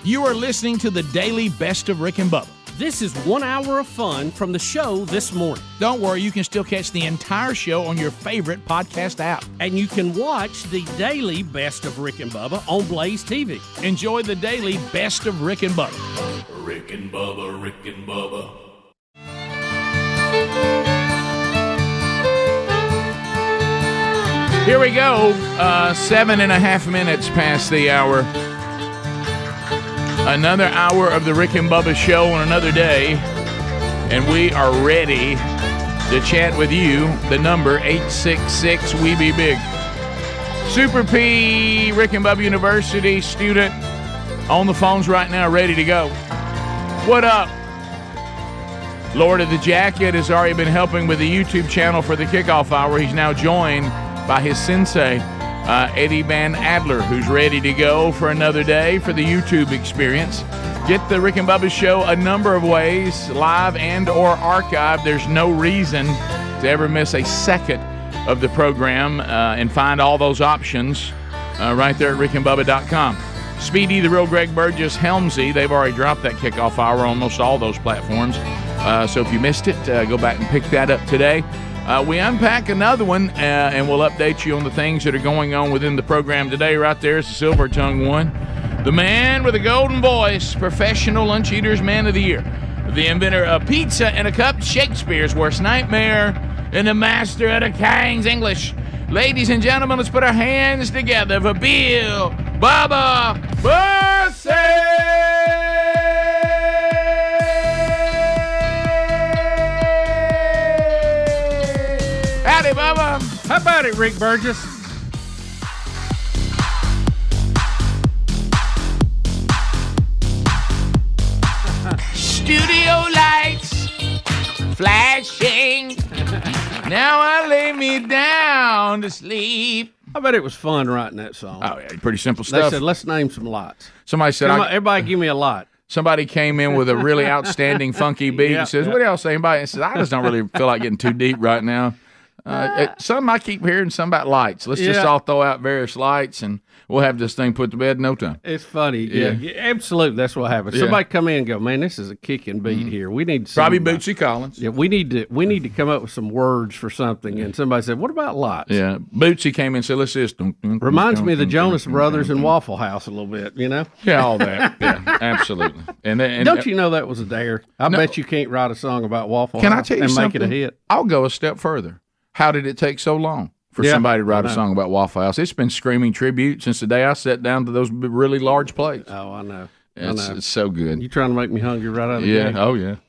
You are listening to the daily Best of Rick and Bubba. This is 1 hour of fun from the show this morning. Don't worry, you can still catch the entire show on your favorite podcast app. And you can watch the daily Best of Rick and Bubba on Blaze TV. Enjoy the daily Best of Rick and Bubba. Rick and Bubba, Rick and Bubba. Here we go. 7.5 minutes past the hour. Another hour of the Rick and Bubba show on another day. And we are ready to chat with you. The number 866-WE-BE-BIG. Super P, Rick and Bubba University student on the phones right now, ready to go. What up? Lord of the Jacket has already been helping with the YouTube channel for the kickoff hour. He's now joined by his sensei, Eddie Van Adler, who's ready to go for another day for the YouTube experience. Get the Rick and Bubba show a number of ways, live and or archived. There's no reason to ever miss a second of the program, and find all those options right there at rickandbubba.com. Speedy, the real Greg Burgess, Helmsy, they've already dropped that kickoff hour on almost all those platforms. So if you missed it, go back and pick that up today. We unpack another one, and we'll update you on the things that are going on within the program today. Right there's the silver-tongued one. The man with a golden voice, professional lunch eaters man of the year. The inventor of pizza and a cup, Shakespeare's worst nightmare, and the master of the King's English. Ladies and gentlemen, let's put our hands together for Bill Bubba Bussey! Howdy, Bubba. How about it, Rick Burgess? Studio lights flashing. Now I lay me down to sleep. I bet it was fun writing that song. Oh, yeah, pretty simple They stuff. said, let's name some lots. Somebody said, Everybody give me a lot. somebody came in with a really outstanding funky beat and says, what else anybody? And says, I just don't really feel like getting too deep right now. Some I keep hearing, some about lights. Let's just all throw out various lights, and we'll have this thing put to bed in no time. It's funny. Yeah, absolutely. That's what happens. Yeah. Somebody come in and go, man, this is a kicking beat here. We need to Probably Bootsy Collins. Yeah, we need to come up with some words for something. And somebody said, what about lots? Yeah, Bootsy came in and said, let's just. Reminds me of the Jonas Brothers and Waffle House a little bit, you know? Yeah, all that. Yeah, absolutely. And don't you know that was a dare? I bet you can't write a song about Waffle Can House I tell you and something? make it a hit. I'll go a step further. How did it take so long for somebody to write a song about Waffle House? It's been screaming tribute since the day I sat down to those really large plates. Oh, I know. It's so good. You trying to make me hungry right out of the gate? Oh, yeah.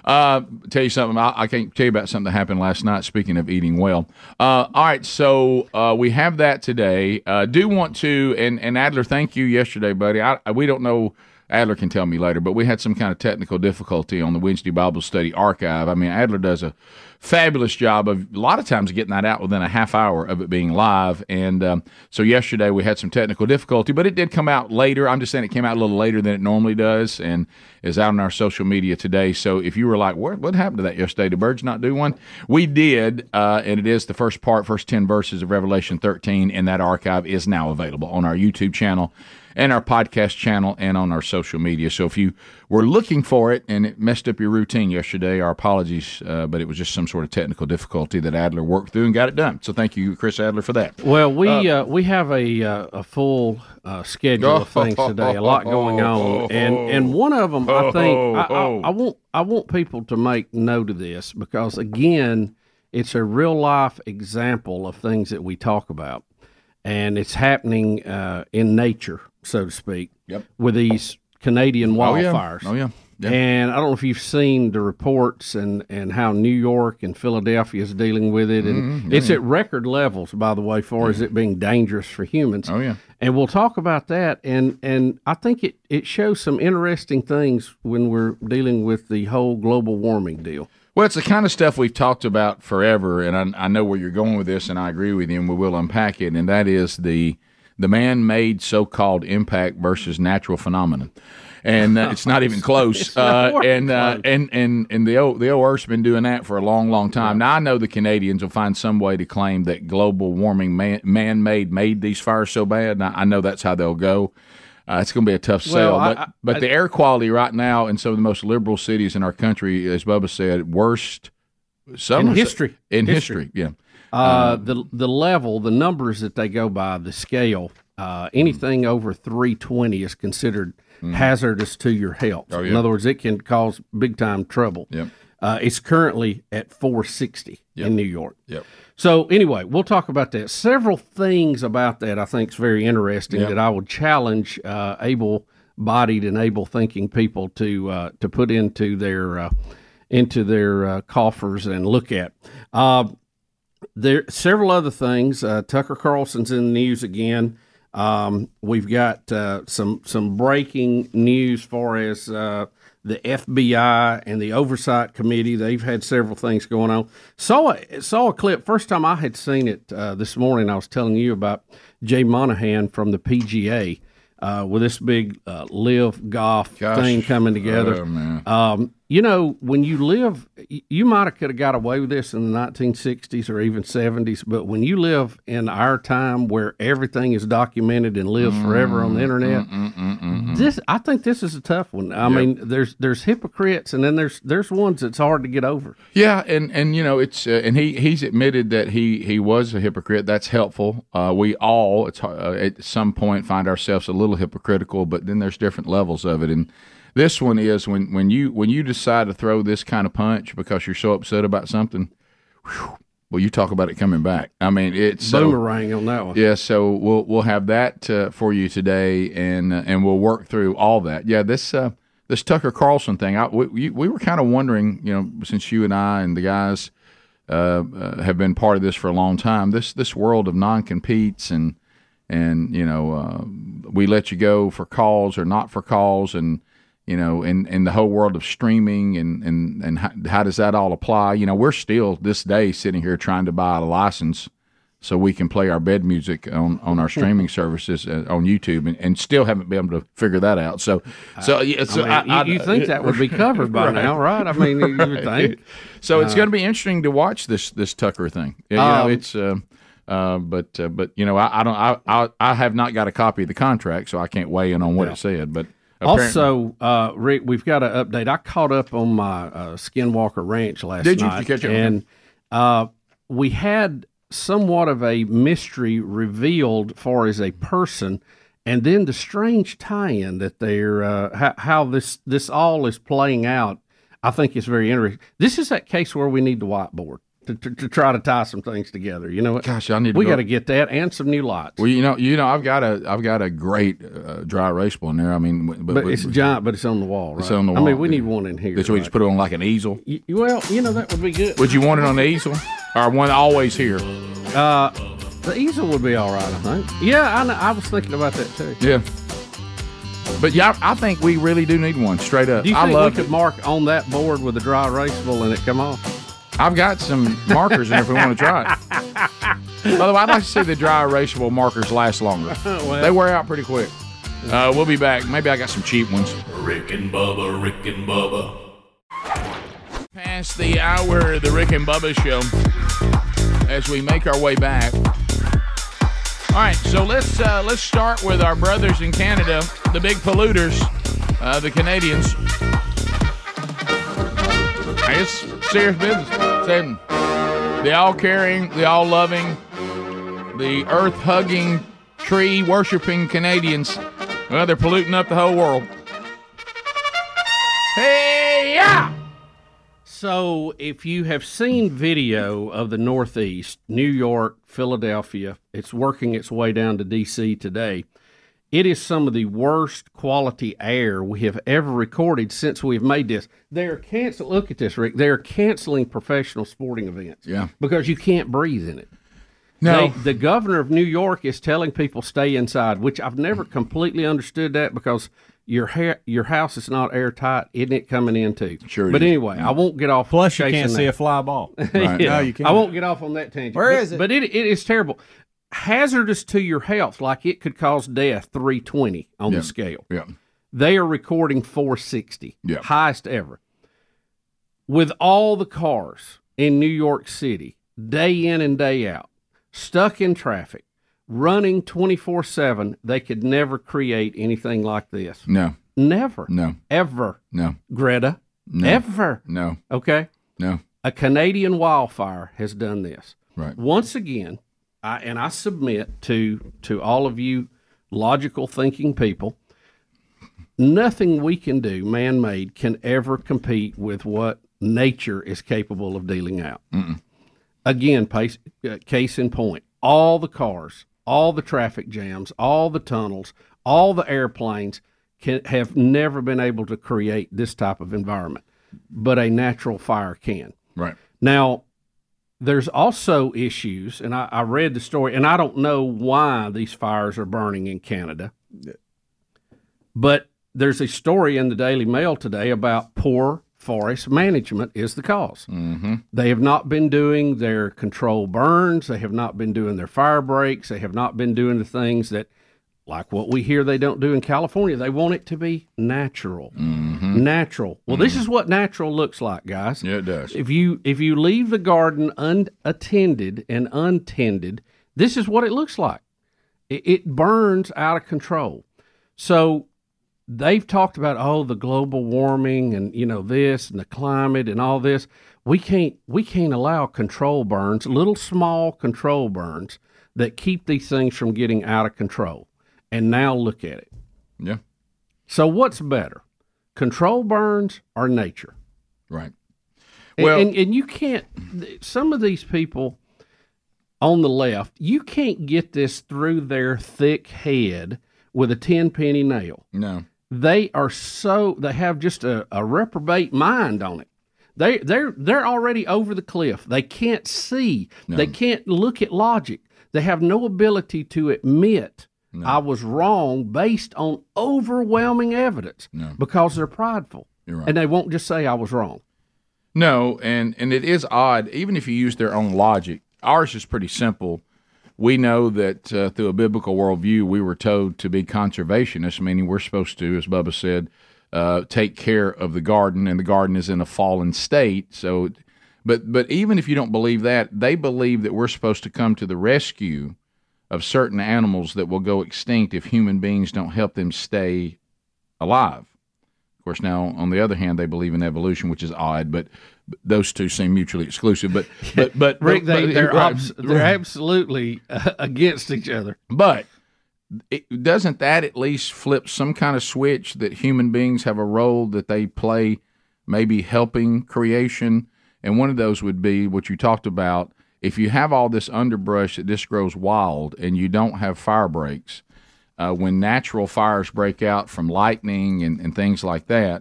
Tell you something. I can't tell you about something that happened last night, speaking of eating well. All right, so we have that today. Do want to, and Adler, thank you yesterday, buddy. We don't know, Adler can tell me later, but we had some kind of technical difficulty on the Wednesday Bible Study archive. I mean, Adler does a fabulous job of a lot of times getting that out within a half hour of it being live. And so yesterday we had some technical difficulty, but it did come out later. I'm just saying it came out a little later than it normally does and is out on our social media today. So if you were like, what happened to that yesterday? Did Birds not do one? We did, and it is the first 10 verses of Revelation 13, and that archive is now available on our YouTube channel and our podcast channel and on our social media. So if you were looking for it and it messed up your routine yesterday, our apologies, but it was just some sort of technical difficulty that Adler worked through and got it done. So thank you, Chris Adler, for that. Well, we have a full schedule of things today, a lot going on, and one of them I think I want people to make note of this because again, it's a real life example of things that we talk about, and it's happening in nature, so to speak, with these Canadian wildfires. Oh yeah. And I don't know if you've seen the reports and how New York and Philadelphia is dealing with it. And it's at record levels, by the way, far as it being dangerous for humans. Oh, yeah. And we'll talk about that. And I think it shows some interesting things when we're dealing with the whole global warming deal. Well, it's the kind of stuff we've talked about forever, and I know where you're going with this, and I agree with you, and we will unpack it, and that is the man-made so-called impact versus natural phenomenon. And it's not even close. And the old Earth's been doing that for a long, long time. Now, I know the Canadians will find some way to claim that global warming man-made made these fires so bad. Now, I know that's how they'll go. It's going to be a tough sell. But the air quality right now in some of the most liberal cities in our country, as Bubba said, worst in history. In history, yeah. The level, the numbers that they go by, the scale, anything over 320 is considered hazardous to your health. Oh, yeah. In other words, it can cause big time trouble. Yep. It's currently at 460 in New York. Yep. So anyway, we'll talk about that. Several things about that I think is very interesting that I would challenge able-bodied and able-thinking people to put into their coffers and look at. There several other things. Tucker Carlson's in the news again. We've got some breaking news as far as the FBI and the Oversight Committee. They've had several things going on. Saw a clip. First time I had seen it this morning, I was telling you about Jay Monahan from the PGA with this big live golf thing coming together. Oh, man. When you live, you might have could have got away with this in the 1960s or even 70s, but when you live in our time where everything is documented and lives forever on the internet, I think this is a tough one. I mean, there's hypocrites, and then there's ones that's hard to get over. Yeah, and it's and he's admitted that he was a hypocrite. That's helpful. We all at some point find ourselves a little hypocritical, but then there's different levels of it. And this one is when you decide to throw this kind of punch because you're so upset about something. Well, you talk about it coming back. I mean, it's boomerang on that one. Yeah, so we'll have that for you today, and we'll work through all that. Yeah, this Tucker Carlson thing. We were kind of wondering, since you and I and the guys have been part of this for a long time. This world of non-competes and we let you go for calls or not for calls, and in the whole world of streaming and how does that all apply? We're still this day sitting here trying to buy a license so we can play our bed music on our streaming services on YouTube, and still haven't been able to figure that out. So you think that would be covered by now, right? I mean, you would think. So it's going to be interesting to watch this Tucker thing. It's. But I have not got a copy of the contract, so I can't weigh in on what it said. But also, Rick, we've got an update. I caught up on my Skinwalker Ranch last night. Did you catch up? And we had somewhat of a mystery revealed for as a person, and then the strange tie-in that they're how this all is playing out. I think is very interesting. This is that case where we need the whiteboard. To try to tie some things together, you know what? Gosh, we got to get that and some new lights. Well, I've got a great dry erase board in there. I mean, but it's giant, but it's on the wall, right? It's on the wall. I mean, we need one in here. So we just put it on like an easel. Well, that would be good. Would you want it on the easel or one always here? The easel would be all right, I think. Yeah, I was thinking about that too. Yeah. But yeah, I think we really do need one. Straight up. Do you think we could mark on that board with a dry erasable and it come off? I've got some markers in there if we want to try it. By the way, I'd like to see the dry erasable markers last longer. Well, they wear out pretty quick. We'll be back. Maybe I got some cheap ones. Rick and Bubba, Rick and Bubba. Past the hour of the Rick and Bubba show as we make our way back. All right, so let's start with our brothers in Canada, the big polluters, the Canadians. It's serious business. The all-caring, the all-loving, the earth-hugging, tree-worshipping Canadians, well, they're polluting up the whole world. Hey, yeah! So if you have seen video of the Northeast, New York, Philadelphia, it's working its way down to D.C. today. It is some of the worst quality air we have ever recorded since we've made this. They're canceling. Look at this, Rick. They're canceling professional sporting events. Yeah. Because you can't breathe in it. No. The governor of New York is telling people stay inside, which I've never completely understood that because your house is not airtight, isn't it coming in too? Sure. But anyway, I won't get off. Plus, you can't see a fly ball. Right. Yeah. No, you can't. I won't get off on that tangent. Where is it? But it is terrible. Hazardous to your health, like it could cause death, 320 on the scale. Yeah. They are recording 460, Yeah. highest ever. With all the cars in New York City, day in and day out, stuck in traffic, running 24/7, they could never create anything like this. No. Never. No. Ever. No. Greta. No. Ever. No. Okay? No. A Canadian wildfire has done this. Right. Once again, I submit to all of you logical thinking people, nothing we can do, man-made, can ever compete with what nature is capable of dealing out. Mm-mm. Again, case in point, all the cars, all the traffic jams, all the tunnels, all the airplanes have never been able to create this type of environment, but a natural fire can. Right. Now, there's also issues, and I read the story, and I don't know why these fires are burning in Canada, but there's a story in the Daily Mail today about poor forest management is the cause. Mm-hmm. They have not been doing their control burns. They have not been doing their fire breaks. They have not been doing the things that, like what we hear they don't do in California. They want it to be natural. Mm-hmm. Natural. Well, this is what natural looks like, guys. Yeah, it does. If you leave the garden unattended and untended, this is what it looks like. It burns out of control. So they've talked about, the global warming and, this and the climate and all this. We can't allow control burns, little small control burns that keep these things from getting out of control. And now look at it. Yeah. So what's better, control burns or nature? Right. Well, and you can't, some of these people on the left, you can't get this through their thick head with a 10-penny nail. No. They have just a reprobate mind on it. They're already over the cliff. They can't see. No. They can't look at logic. They have no ability to admit I was wrong based on overwhelming evidence because they're prideful. You're right. And they won't just say I was wrong. No, and it is odd, even if you use their own logic. Ours is pretty simple. We know that through a biblical worldview, we were told to be conservationists, meaning we're supposed to, as Bubba said, take care of the garden, and the garden is in a fallen state. So, but even if you don't believe that, they believe that we're supposed to come to the rescue of certain animals that will go extinct if human beings don't help them stay alive. Of course, now, on the other hand, they believe in evolution, which is odd, but those two seem mutually exclusive. But Rick, they're absolutely against each other. But doesn't that at least flip some kind of switch that human beings have a role that they play, maybe helping creation? And one of those would be what you talked about. If you have all this underbrush that just grows wild and you don't have fire breaks, when natural fires break out from lightning and things like that,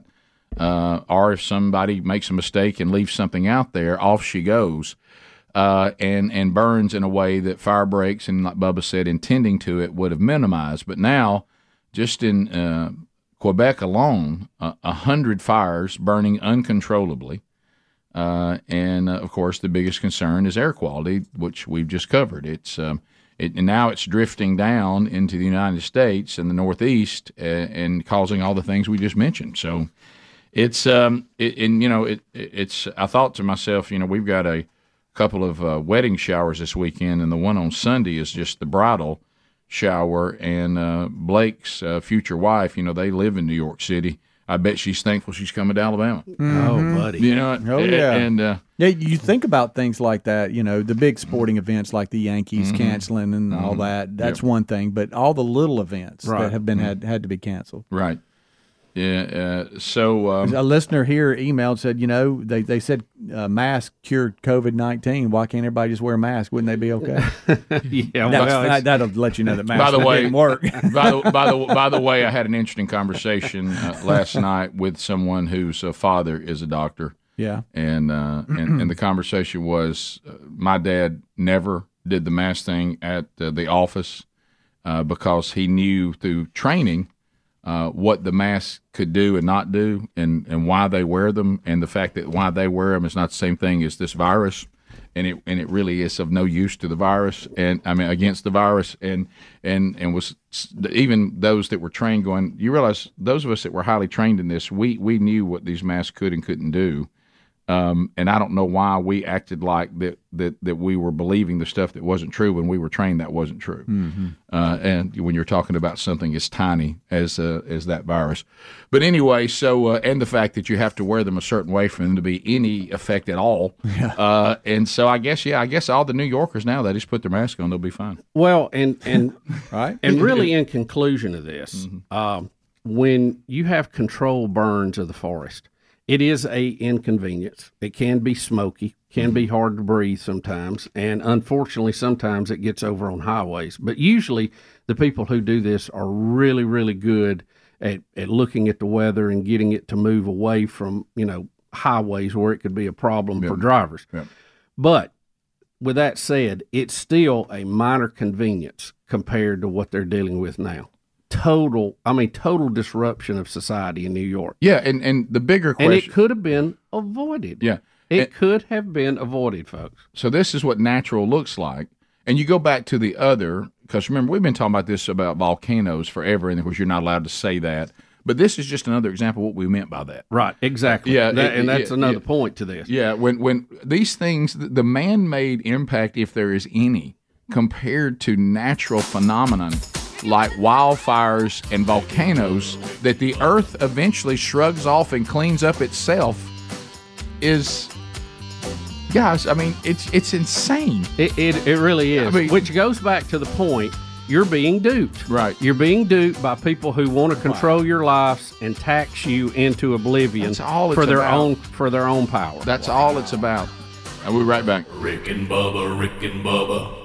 or if somebody makes a mistake and leaves something out there, off she goes, and burns in a way that fire breaks and, like Bubba said, intending to it would have minimized. But now, just in Quebec alone, 100 fires burning uncontrollably. And of course, the biggest concern is air quality, which we've just covered. And now it's drifting down into the United States and the Northeast and causing all the things we just mentioned. So it's I thought to myself, we've got a couple of wedding showers this weekend, and the one on Sunday is just the bridal shower. And Blake's future wife, they live in New York City. I bet she's thankful she's coming to Alabama. Mm-hmm. Oh, buddy. Oh, yeah. And you think about things like that, the big sporting events like the Yankees canceling and all that. That's one thing. But all the little events that have been had to be canceled. Right. Yeah. So a listener here emailed, said, they said mask cured COVID-19. Why can't everybody just wear a mask? Wouldn't they be okay? Yeah, that'll let you know that masks didn't work. By the way, I had an interesting conversation last night with someone whose father is a doctor. Yeah. And the conversation was, my dad never did the mask thing at the office because he knew through training what the mask could do and not do, and why they wear them, and the fact that why they wear them is not the same thing as this virus, and it really is of no use to the virus, and I mean against the virus, and was even those that were trained going. You realize those of us that were highly trained in this, we knew what these masks could and couldn't do, And I don't know why we acted like that we were believing the stuff that wasn't true when we were trained that wasn't true. Mm-hmm. And when you're talking about something as tiny as that virus. But anyway, so and the fact that you have to wear them a certain way for them to be any effect at all. Yeah. And so I guess all the New Yorkers now, they just put their mask on, they'll be fine. Well, and right. And really, in conclusion of this, when you have controlled burns of the forest, it is a inconvenience. It can be smoky, can be hard to breathe sometimes, and unfortunately, sometimes it gets over on highways. But usually, the people who do this are really, really good at looking at the weather and getting it to move away from, highways where it could be a problem for drivers. Yep. But with that said, it's still a minor convenience compared to what they're dealing with now. Total disruption of society in New York. Yeah, and the bigger question... And it could have been avoided. Yeah. It could have been avoided, folks. So this is what natural looks like. And you go back to the other, because remember, we've been talking about this about volcanoes forever, and of course you're not allowed to say that. But this is just another example of what we meant by that. Right, exactly. Yeah, and that's another point to this. Yeah, when these things, the man-made impact, if there is any, compared to natural phenomenon like wildfires and volcanoes that the earth eventually shrugs off and cleans up itself is, guys, I mean, it's insane. It really is. I mean, which goes back to the point, you're being duped. Right. You're being duped by people who want to control your lives and tax you into oblivion for their own power. That's all it's about. And we'll be right back. Rick and Bubba.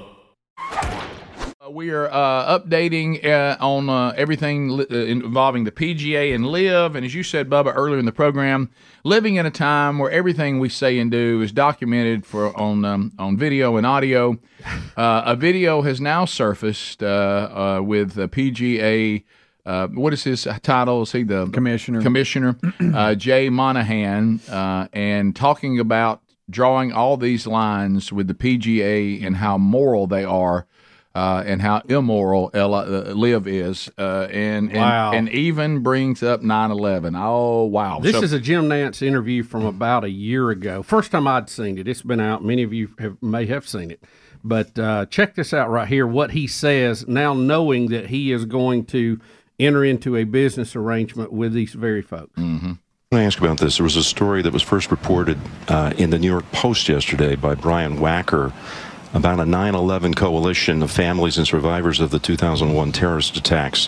We are updating on everything involving the PGA and LIV. And as you said, Bubba, earlier in the program, living in a time where everything we say and do is documented on video and audio. A video has now surfaced with the PGA. What is his title? Is he the Commissioner Jay Monahan, and talking about drawing all these lines with the PGA and how moral they are. And how immoral LIV is, and even brings up 9/11. Oh, wow. This is a Jim Nantz interview from about a year ago. First time I'd seen it. It's been out. Many of you may have seen it. But check this out right here, what he says now, knowing that he is going to enter into a business arrangement with these very folks. Mm-hmm. I want to ask about this. There was a story that was first reported in the New York Post yesterday by Brian Wacker about a 9/11 coalition of families and survivors of the 2001 terrorist attacks.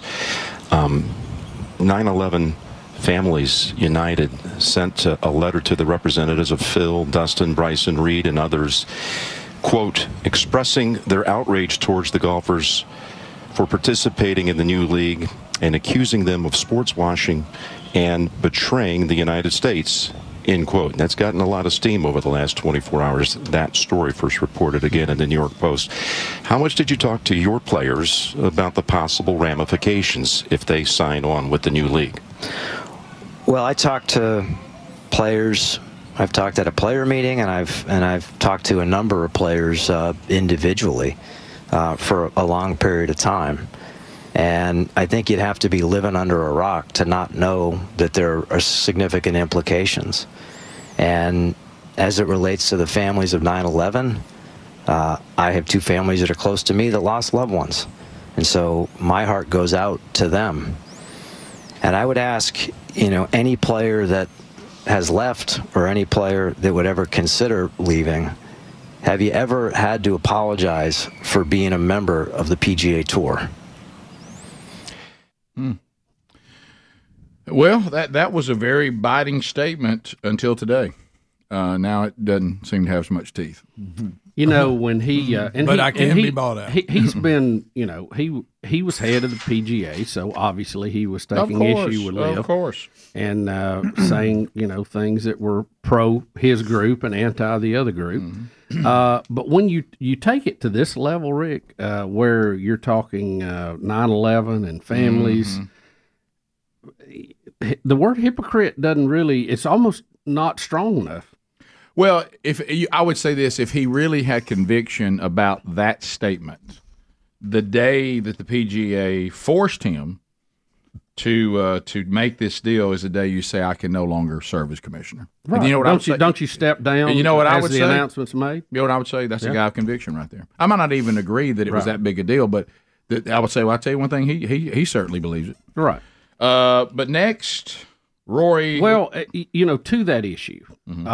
9/11 Families United sent a letter to the representatives of Phil, Dustin, Bryson, Reed, and others, quote, expressing their outrage towards the golfers for participating in the new league and accusing them of sports washing and betraying the United States. End quote. That's gotten a lot of steam over the last 24 hours. That story first reported again in the New York Post. How much did you talk to your players about the possible ramifications if they sign on with the new league? Well, I talked to players. I've talked at a player meeting, and I've talked to a number of players individually for a long period of time. And I think you'd have to be living under a rock to not know that there are significant implications. And as it relates to the families of 9/11, I have two families that are close to me that lost loved ones. And so my heart goes out to them. And I would ask, any player that has left or any player that would ever consider leaving, have you ever had to apologize for being a member of the PGA Tour? Well, that was a very biting statement until today. Now it doesn't seem to have as much teeth. When he I can be bought out. He's been, he was head of the PGA, so obviously he was taking issue with LIV, of course, and saying things that were pro his group and anti the other group. But when you take it to this level, Rick, where you're talking 9/11 and families, the word hypocrite doesn't really, it's almost not strong enough. Well, I would say this, if he really had conviction about that statement, the day that the PGA forced him to make this deal is the day you say I can no longer serve as commissioner. Right. And you know what don't you step down? And you know what I would the say? Announcement's made. You know what I would say? That's a guy of conviction right there. I might not even agree that it was that big a deal, but I would say, well, I'll tell you one thing, he certainly believes it. Right. But next, Rory. Well, to that issue,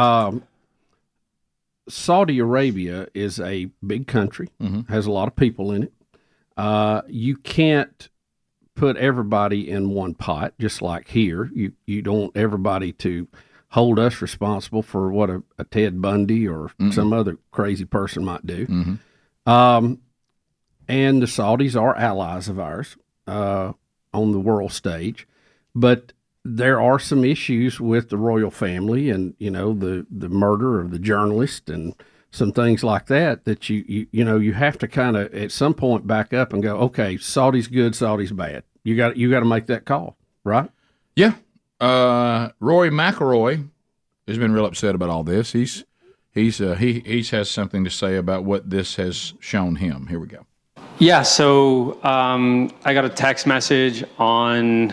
Saudi Arabia is a big country, has a lot of people in it. You can't put everybody in one pot, just like here. You don't want everybody to hold us responsible for what a Ted Bundy or some other crazy person might do. And the Saudis are allies of ours on the world stage, but there are some issues with the royal family and the murder of the journalist and some things like that you have to kind of at some point back up and go, okay, Saudi's good, Saudi's bad. You got to make that call, right? Yeah. Rory McIlroy has been real upset about all this. He has something to say about what this has shown him. Here we go. Yeah, so I got a text message on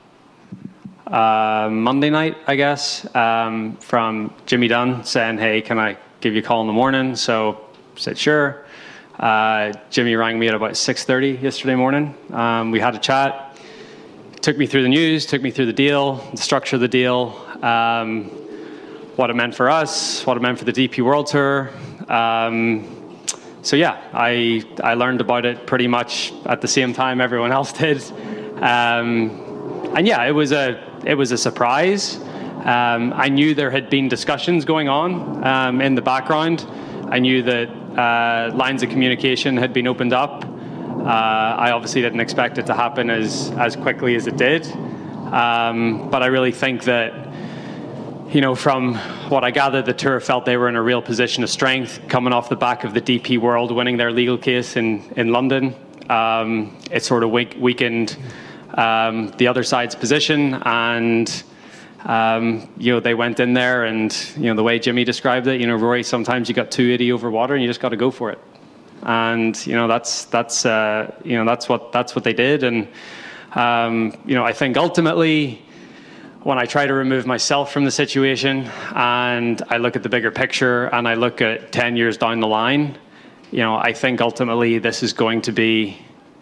Monday night, I guess, from Jimmy Dunn saying, hey, can I give you a call in the morning? So I said, sure. Jimmy rang me at about 6:30 yesterday morning. We had a chat. Took me through the news, took me through the deal, the structure of the deal, what it meant for us, what it meant for the DP World Tour. So yeah, I learned about it pretty much at the same time everyone else did. And yeah, it was a surprise. I knew there had been discussions going on in the background. I knew that lines of communication had been opened up. I obviously didn't expect it to happen as quickly as it did. But I really think that, from what I gathered, the tour felt they were in a real position of strength coming off the back of the DP World winning their legal case in London. It sort of weakened the other side's position, and they went in there, and the way Jimmy described it, Rory, sometimes you got 280 over water and you just got to go for it. And that's what they did. And I think ultimately, when I try to remove myself from the situation and I look at the bigger picture and I look at 10 years down the line, I think ultimately this is going to be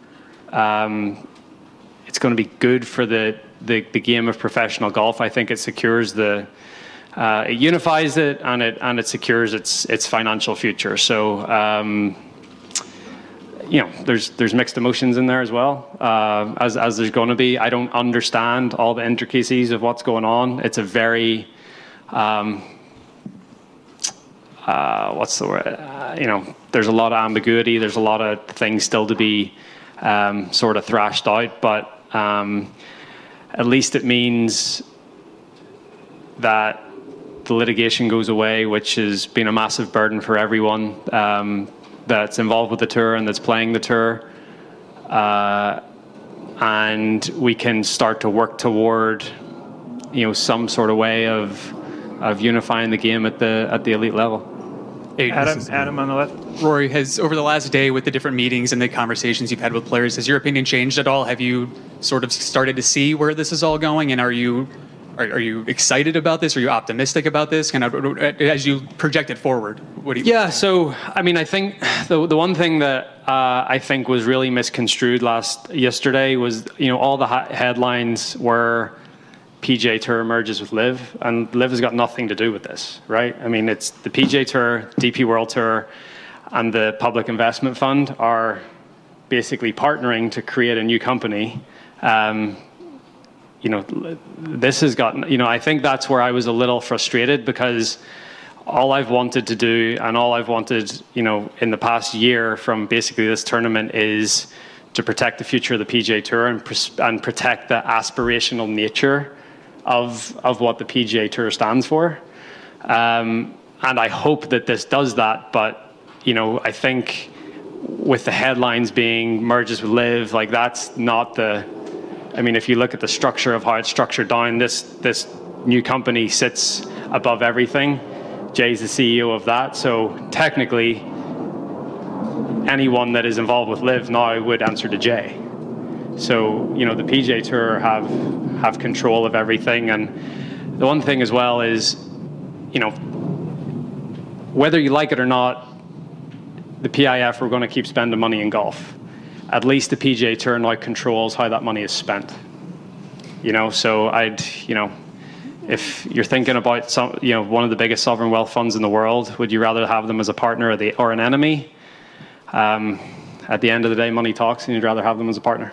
it's going to be good for the game of professional golf. I think it secures it unifies it, and it secures its financial future. So there's mixed emotions in there as well, as there's going to be. I don't understand all the intricacies of what's going on. It's a very what's the word? There's a lot of ambiguity. There's a lot of things still to be sort of thrashed out, but at least it means that the litigation goes away, which has been a massive burden for everyone that's involved with the tour and that's playing the tour. And we can start to work toward, some sort of way of unifying the game at the elite level. Hey, Adam on the left. Rory, has over the last day with the different meetings and the conversations you've had with players, has your opinion changed at all? Have you sort of started to see where this is all going? And are you excited about this? Are you optimistic about this? Kind of as you project it forward, what do you? Yeah. So I mean, I think the one thing that I think was really misconstrued yesterday was all the headlines were PGA Tour merges with LIV, and LIV has got nothing to do with this, right? I mean, it's the PGA Tour, DP World Tour, and the Public Investment Fund are basically partnering to create a new company. This has gotten, I think that's where I was a little frustrated, because all I've wanted to do and all I've wanted, in the past year from basically this tournament is to protect the future of the PGA Tour and protect the aspirational nature of what the PGA Tour stands for. And I hope that this does that. But, I think with the headlines being merges with LIV, like that's not if you look at the structure of how it's structured down, this new company sits above everything. Jay's the CEO of that. So technically, anyone that is involved with LIV now would answer to Jay. So, you know, the PGA Tour have control of everything. And the one thing as well is, you know, whether you like it or not, the PIF are going to keep spending money in golf. At least the PGA Tour now controls how that money is spent. You know, so if you're thinking about one of the biggest sovereign wealth funds in the world, would you rather have them as a partner or an enemy? At the end of the day, money talks, and you'd rather have them as a partner.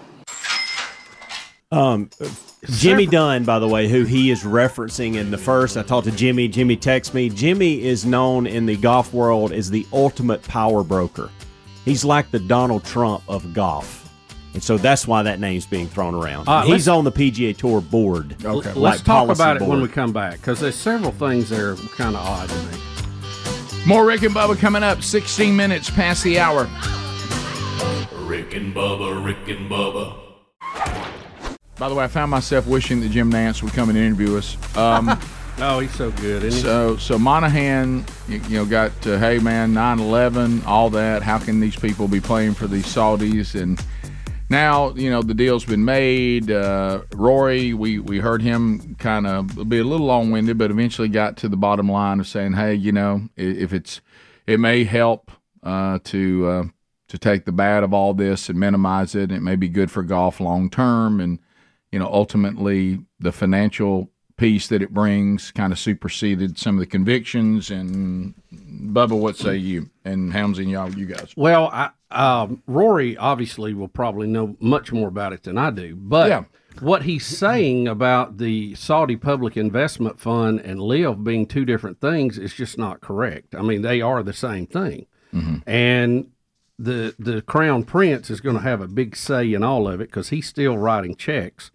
Jimmy Dunn, by the way, who he is referencing in the first, I talked to Jimmy. Jimmy texted me. Jimmy is known in the golf world as the ultimate power broker. He's like the Donald Trump of golf. And so that's why that name's being thrown around. He's on the PGA Tour board. Okay. Let's talk about it when we come back, because there's several things that are kind of odd to me. More Rick and Bubba coming up, 16 minutes past the hour. Rick and Bubba, Rick and Bubba. By the way, I found myself wishing that Jim Nance would come and interview us. Oh, he's so good, isn't he? So Monahan, got, hey, man, 9/11, all that. How can these people be playing for the Saudis? And now, the deal's been made. Rory, we heard him kind of be a little long-winded, but eventually got to the bottom line of saying, hey, if it may help to take the bad of all this and minimize it. It may be good for golf long-term. And, ultimately the financial piece that it brings kind of superseded some of the convictions. And Bubba, what say you? And Helmsy and you guys? Well, Rory obviously will probably know much more about it than I do. But what he's saying about the Saudi Public Investment Fund and LIV being two different things is just not correct. I mean, they are the same thing. Mm-hmm. And the Crown Prince is going to have a big say in all of it because he's still writing checks.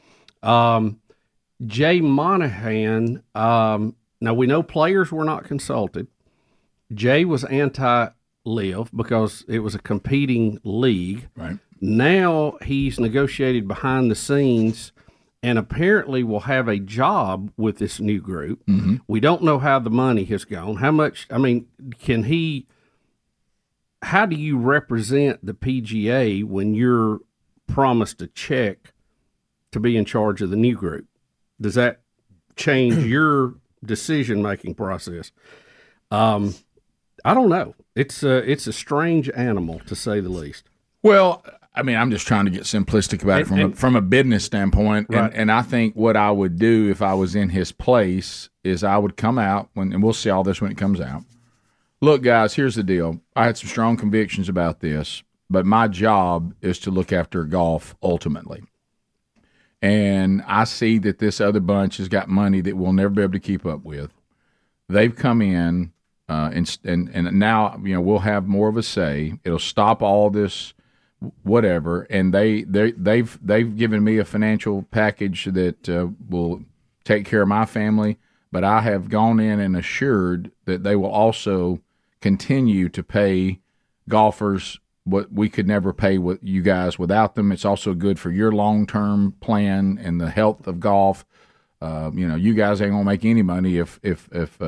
Jay Monahan, now we know players were not consulted. Jay was anti-LIV because it was a competing league. Right. Now he's negotiated behind the scenes and apparently will have a job with this new group. Mm-hmm. We don't know how the money has gone. How much, how do you represent the PGA when you're promised a check to be in charge of the new group? Does that change your decision-making process? I don't know. It's a strange animal, to say the least. Well, I'm just trying to get simplistic about it from a business standpoint. Right. And I think what I would do if I was in his place is I would come out, and we'll see all this when it comes out. Look, guys, here's the deal. I had some strong convictions about this, but my job is to look after golf ultimately. And I see that this other bunch has got money that we'll never be able to keep up with. They've come in, and now we'll have more of a say. It'll stop all this, whatever. And they've given me a financial package that will take care of my family. But I have gone in and assured that they will also continue to pay golfers what we could never pay with you guys without them. It's also good for your long-term plan and the health of golf. You guys ain't gonna make any money if the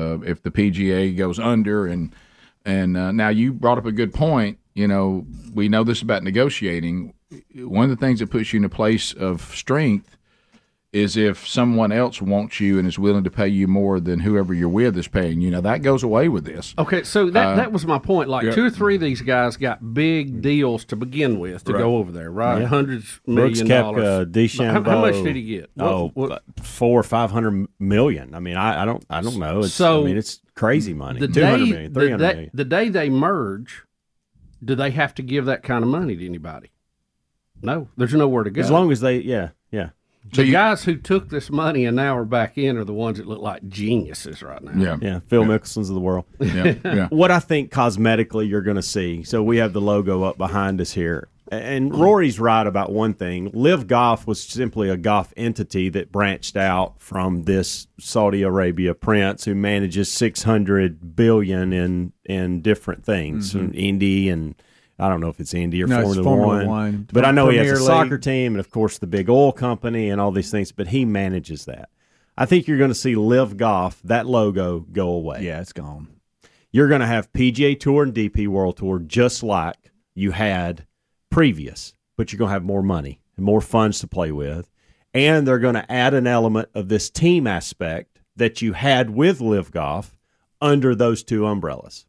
PGA goes under. And now you brought up a good point. We know this about negotiating. One of the things that puts you in a place of strength is if someone else wants you and is willing to pay you more than whoever you're with is paying you. Now, that goes away with this. Okay, so that was my point. Like, 2 or 3 of these guys got big deals to begin with to go over there, right? Yeah. Hundreds million dollars. DeChambeau. How much did he get? $400 or $500 million. I don't know. It's crazy money. $200 million, $300 million. The day they merge, do they have to give that kind of money to anybody? No, there's nowhere to go. As long as they, yeah. So the guys who took this money and now are back in are the ones that look like geniuses right now. Yeah. Phil Mickelson's of the world. Yeah. What I think cosmetically you're going to see, so we have the logo up behind us here. And Rory's right about one thing. LIV Golf was simply a golf entity that branched out from this Saudi Arabia prince who manages $600 billion in different things, in Indy and I don't know if it's Indy or Formula One. But I know he has a soccer team and, of course, the big oil company and all these things, but he manages that. I think you're going to see LIV Golf, that logo, go away. Yeah, it's gone. You're going to have PGA Tour and DP World Tour just like you had previous, but you're going to have more money. more funds to play with, and they're going to add an element of this team aspect that you had with Live Golf under those two umbrellas.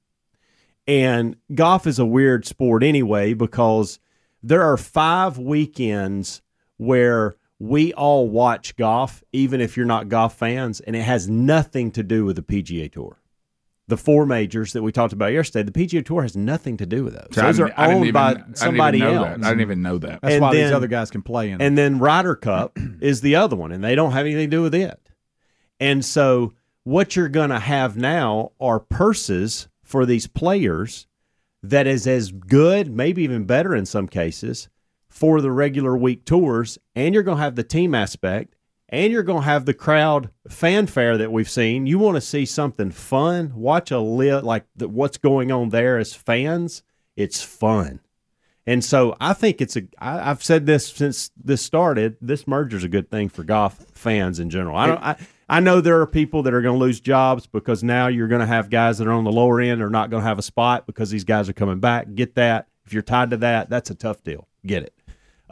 And golf is a weird sport anyway, because there are 5 weekends where we all watch golf, even if you're not golf fans, and it has nothing to do with the PGA Tour. The 4 majors that we talked about yesterday, the PGA Tour has nothing to do with those. So those are owned by somebody else. I didn't even know that. That's why these other guys can play in it. And then Ryder Cup is the other one, and they don't have anything to do with it. And so what you're going to have now are purses for these players that is as good, maybe even better in some cases, for the regular week tours, and you're going to have the team aspect, and you're going to have the crowd fanfare that we've seen. You want to see something fun, watch what's going on there as fans. It's fun. And so I think I've said this since this started, this merger's a good thing for golf fans in general. I know there are people that are going to lose jobs because now you're going to have guys that are on the lower end are not going to have a spot because these guys are coming back. Get that. If you're tied to that, that's a tough deal. Get it.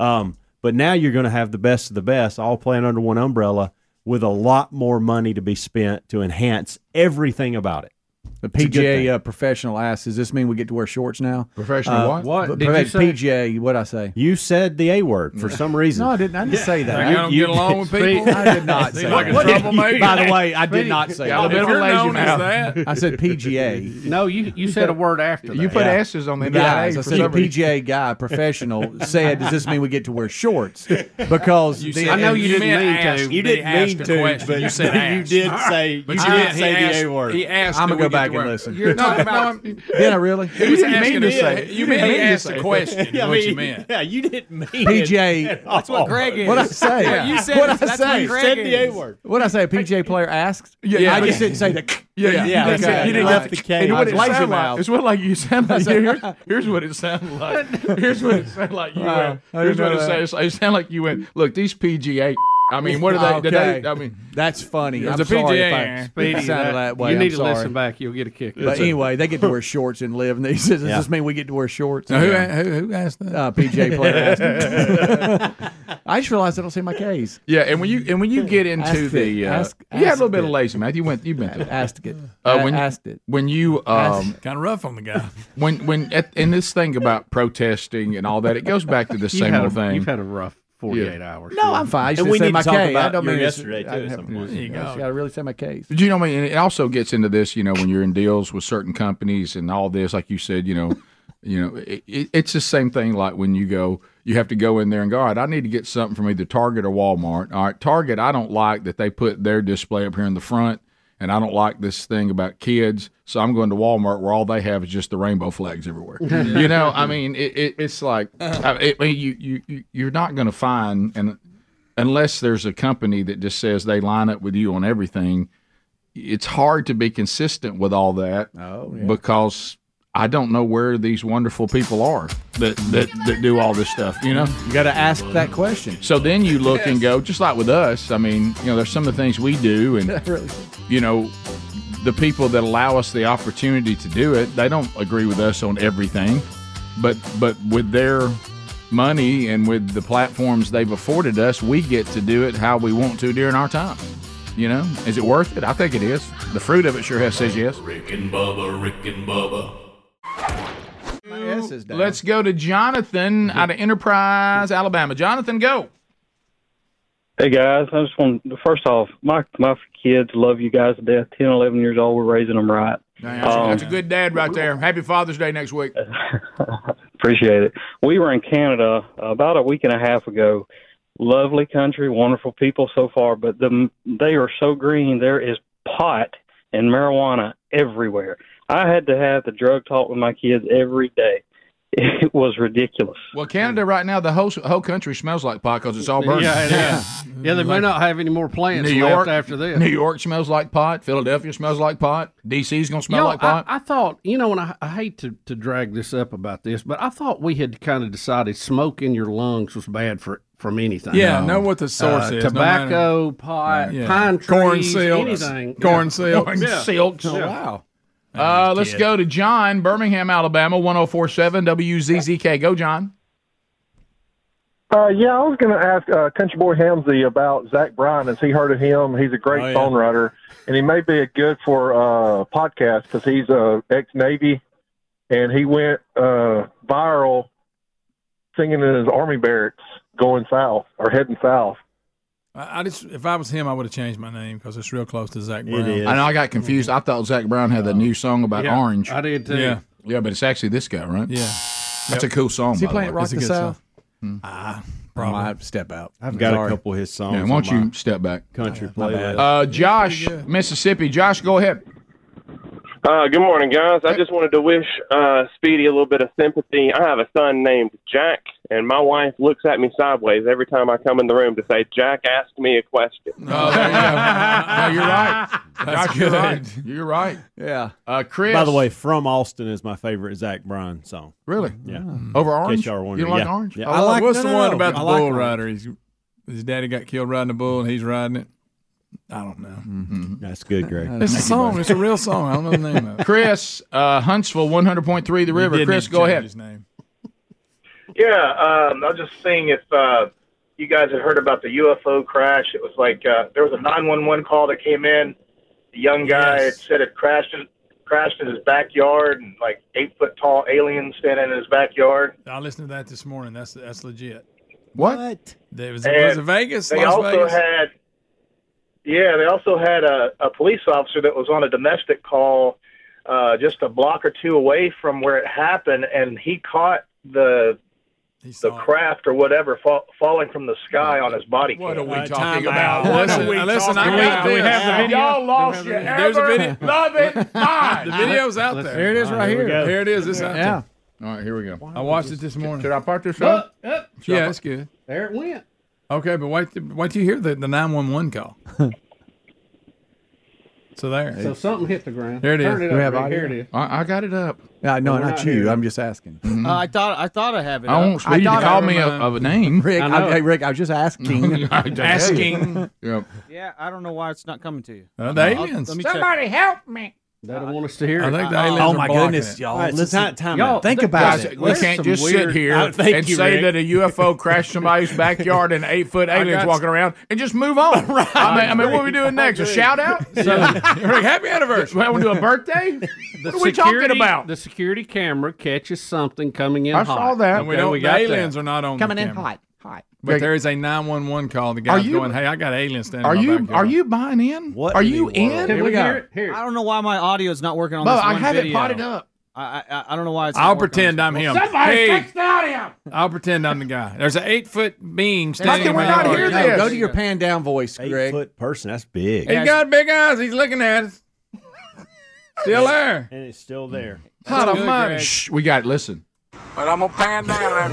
But now you're going to have the best of the best all playing under one umbrella with a lot more money to be spent to enhance everything about it. The PGA professional asks, does this mean we get to wear shorts now? Professional what? What? Did you say? PGA, what'd I say? You said the A word for some reason. No, I didn't. I didn't say that. You don't get along with people? I did not say like that. a troublemaker. By the way, I did not say Got a that. bit of a lazy mouth. I said PGA. No, you said a word after that. You put S's on the Guys, NIA I for said some the reason. PGA guy, professional, said, does this mean we get to wear shorts? Because I know you didn't mean to. You didn't mean to, but you said you did say But you you did say the A word. He asked. I'm do going to we go get back to and wear- listen. You're talking about. Did I really? He was didn't asking mean to to say. You mean he asked a question? Yeah, What you meant? Yeah, you didn't mean PGA. That's what Greg is. What'd I say? Yeah, you said What'd it. I That's say? what You Greg said the A is. word. What'd I say? A PGA player asked? Yeah, I just didn't say the. Yeah, Yeah, okay. okay. You didn't Left have the to. cage. And what it Lazy sounded mouth. like, it's what like you sound like. Here's what it sounded like. Here's what it sounded like. You went. I Here's didn't what know it sounded. It sounded like you went. Look, these PGA. I mean, what are they? Okay. I mean, That's funny. There's I'm a sorry PGA. if I sounded that way. You need I'm to sorry. listen back. You'll get a kick. But anyway, they get to wear shorts and live. And he says, does this mean we get to wear shorts? now who asked that? PGA player asked. I just realized I don't see my K's. Yeah, and when you get into Asked the, it. Ask you had a little it. bit of lazy mouth. You've been through that. Asked it. Asked it. When you Kind of rough on the guy. in this thing about protesting and all that, it goes back to the same old thing. You've had a rough 48 hours. No, I'm fine. I just And didn't we say need my to talk K. I about don't your mean yesterday, too, I at some point. You got to really say my K's. But you know, I mean, it also gets into this. You know, when you're in deals with certain companies and all this, like you said, it's the same thing. Like when you have to go in there and go, all right, I need to get something from either Target or Walmart. All right, Target, I don't like that they put their display up here in the front, and I don't like this thing about kids, so I'm going to Walmart where all they have is just the rainbow flags everywhere. I mean, it's like, you're not going to find, and unless there's a company that just says they line up with you on everything, it's hard to be consistent with all that because I don't know where these wonderful people are that do all this stuff, You got to ask that question. So then you look and go, just like with us, I mean, there's some of the things we do, and, the people that allow us the opportunity to do it, they don't agree with us on everything, but with their money and with the platforms they've afforded us, we get to do it how we want to during our time. Is it worth it? I think it is. The fruit of it sure says yes. Rick and Bubba, Rick and Bubba. My S is down. Let's go to Jonathan out of Enterprise, Alabama. Jonathan, go. Hey, guys. I just want to, first off, my kids love you guys to death. 10, 11 years old. We're raising them right. That's a good dad right there. Happy Father's Day next week. Appreciate it. We were in Canada about a week and a half ago. Lovely country, wonderful people so far, but they are so green. There is pot and marijuana everywhere. I had to have the drug talk with my kids every day. It was ridiculous. Well, Canada right now, the whole country smells like pot because it's all burning. Yeah, they may not have any more plants left after this. New York smells like pot. Philadelphia smells like pot. D.C.'s going to smell like pot. I thought, and I hate to drag this up about this, but I thought we had kind of decided smoke in your lungs was bad from anything. Yeah, know what the source is. Tobacco, pot, pine trees, corn silks, anything. Corn silks. Silks. Oh, wow. Let's go to John, Birmingham, Alabama, 1047 WZZK. Go, John. Yeah, I was going to ask Country Boy Helmsley about Zach Bryan. Has he heard of him? He's a great songwriter, and he may be good for podcast because he's ex-Navy, and he went viral singing in his Army barracks going south or heading south. If I was him, I would have changed my name because it's real close to Zach Brown. I know I got confused. I thought Zach Brown had that new song about orange. I did too. Yeah, but it's actually this guy, right? Yeah. That's a cool song. Is he by playing the way. Rock the South? Probably. I might step out. I've got a couple of his songs. Yeah, why don't you step back? Country playlist. Josh, Mississippi. Josh, go ahead. Good morning, guys. I just wanted to wish Speedy a little bit of sympathy. I have a son named Jack, and my wife looks at me sideways every time I come in the room to say, Jack asked me a question. Oh, there you go. No, you're right. Josh, you're right. You're right. Yeah. Chris. By the way, From Austin is my favorite Zach Bryan song. Really? Yeah. Over In Orange? case y'all were You wondering. don't like Yeah. Orange? Yeah. I like what's the one no. about the I like bull Orange. rider? His daddy got killed riding a bull, and he's riding it. I don't know. Mm-hmm. That's good, Greg. It's a song. It's a real song. I don't know the name of it. Chris, Huntsville, 100.3 The River. Chris, go ahead. His name. Yeah, I was just seeing if you guys had heard about the UFO crash. It was like there was a 911 call that came in. The young guy had said it crashed in his backyard, and like 8-foot-tall aliens standing in his backyard. I listened to that this morning. That's legit. What? Was it Vegas? They Las also Vegas? had. Yeah, they also had a police officer that was on a domestic call just a block or two away from where it happened, and he caught the craft or whatever falling from the sky on his body cam. What are we talking about? Listen, I got this. Y'all lost your There's a video. love it mind. The video's out there. There it is right here. Here it is. It's out there. All right, here we go. I watched it this morning. Should I part this up? Yeah, it's good. There it went. Okay, but wait till you hear the 911 call. So there. So something hit the ground. Here it is. Turn it Do we have up, Rick. audio? Here it is. I got it up. No, We're not you. here. I'm just asking. I thought I have it. I want Speedy to call me of a name. Rick, Rick, I was just asking. Asking. Yep. Yeah, I don't know why it's not coming to you. The aliens. Let me check. help me. They don't want us to hear I it. think the aliens Oh are my blocking goodness, it. y'all! All right, so Listen, time Y'all, out. think about Guys, it. we can't just sit here and Thank you, say Rick. that a UFO crashed somebody's backyard and 8-foot aliens got walking around and just move on. I mean, what are we doing next? A shout out? Rick, happy anniversary. We want to do a birthday? What are we talking about? The security camera catches something coming in I hot. saw that. And we Okay, don't. we The got aliens that. are not on coming the in camera. hot. But there is a 911 call. The guy's going, "Hey, I got aliens standing." in my backyard." Are you buying in? What Are in you the world? in? Can we go. hear it? Here. I don't know why my audio is not working on Bubba, this I one have video. it potted up. I don't know why it's. I'll not working on pretend this I'm one. him. Somebody Hey, fix the audio. I'll pretend I'm the guy. There's an 8-foot beam How standing can in we my not yard. hear No, this? go to your pan down voice, Greg. 8-foot person. That's big. He's got big eyes. He's looking at us. Still there. And it's still there. Hot good, almighty. Greg. Shh, we got it. Listen. But I'm gonna pan down.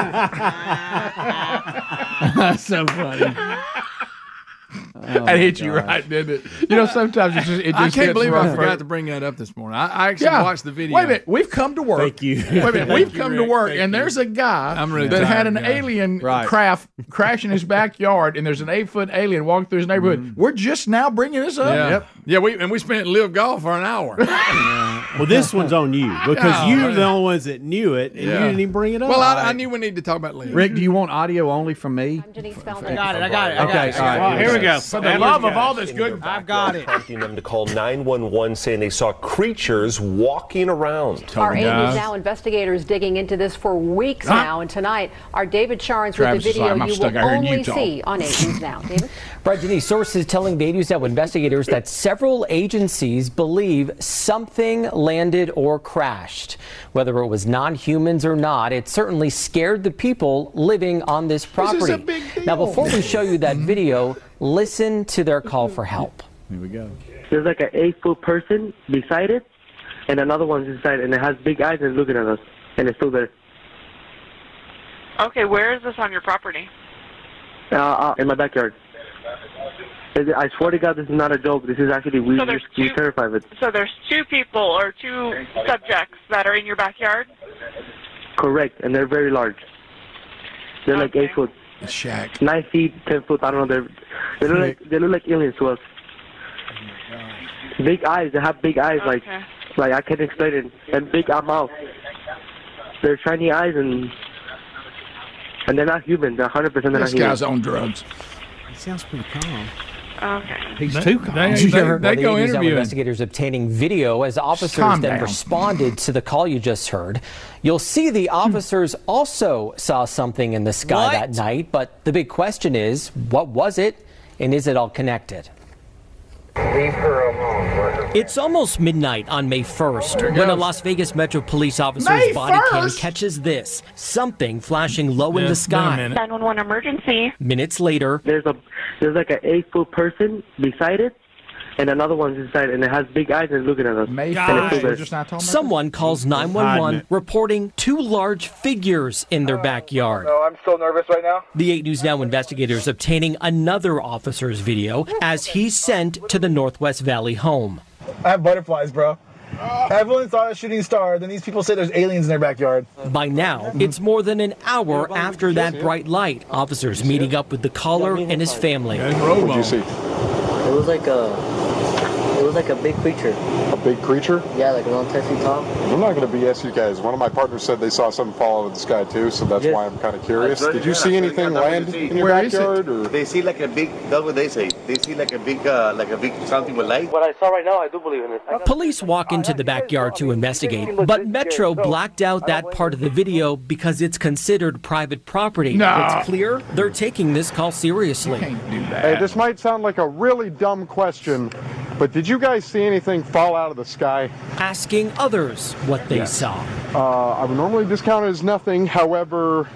That's so funny. That hit you right, didn't it? You know, sometimes it just I can't hits believe right I forgot first. to bring that up this morning. I actually watched the video. Wait a minute, we've come to work. Thank you. Wait a minute, we've come to work, and there's a guy I'm really that had tired, an guys. alien Right. craft crash in his backyard, and there's an 8-foot alien walking through his neighborhood. We're just now bringing this up. Yeah, yeah. We spent live golf for an hour. Well, this one's on you because you're the only ones that knew it, and you didn't even bring it up. Well, I knew we needed to talk about live. Rick, do you want audio only from me? I got it. Okay, all right. Here we go. For the love of all this good. I've got it. Prompting them to call 911 saying they saw creatures walking around. Our 8 News Now investigators digging into this for weeks now, and tonight our David Charns with the Travis is like, video I'm you stuck will out here in only Utah. see on 8 News Now. David? Right, Denise, sources telling Bay News Now investigators that several agencies believe something landed or crashed. Whether it was non-humans or not, it certainly scared the people living on this property. This is a big deal. Now, before we show you that video, listen to their call for help. Here we go. There's like an 8-foot person beside it, and another one's inside, and it has big eyes and looking at us, and it's still there. Okay, where is this on your property? In my backyard. I swear to God, this is not a joke. This is actually, we're terrified of it. So there's 2 people or 2 subjects that are in your backyard? Correct, and they're very large. They're like 8 foot. Shaq. 9 feet, 10 foot, I don't know. They look like aliens to us. Big eyes, they have big eyes, like I can't explain it, and big mouth. They're shiny eyes, and And they're not human. They're 100% they're not This human. guy's on drugs. He sounds pretty calm. Okay. He's too calm. They go interviewing. Investigators obtaining video as officers calm then down. responded to the call you just heard. You'll see the officers also saw something in the sky that night, but the big question is, what was it, and is it all connected? Leave her alone. It's almost midnight on May 1st when a Las Vegas Metro Police officer's May body cam 1st? catches this, something flashing low in the sky. 911 emergency. Minutes later, There's like an 8-foot person beside it, and another one's inside, and it has big eyes and looking at us. someone calls 911 reporting 2 large figures in their backyard. No, I'm still nervous right now. The 8 News Now investigators obtaining another officer's video as he's sent to the Northwest Valley home. I have butterflies, bro. Everyone saw a shooting star, then these people say there's aliens in their backyard. By now, it's more than an hour after that bright light. Officers meeting up with the caller and his family. What did you see? It was like a big creature. A big creature? Yeah, like around 10 feet tall. I'm not going to BS you guys. One of my partners said they saw something fall out of the sky too, so that's why I'm kind of curious. Did you see anything land in your backyard? Or? They see like a big, that's what they say. They see like a big something with light. What I saw right now, I do believe in it. Police walk into the backyard to investigate, but Metro blacked out that part of the video because it's considered private property. No. It's clear they're taking this call seriously. Hey, this might sound like a really dumb question, but did you guys see anything fall out of the sky? Asking others what they saw. I would normally discount it as nothing. However,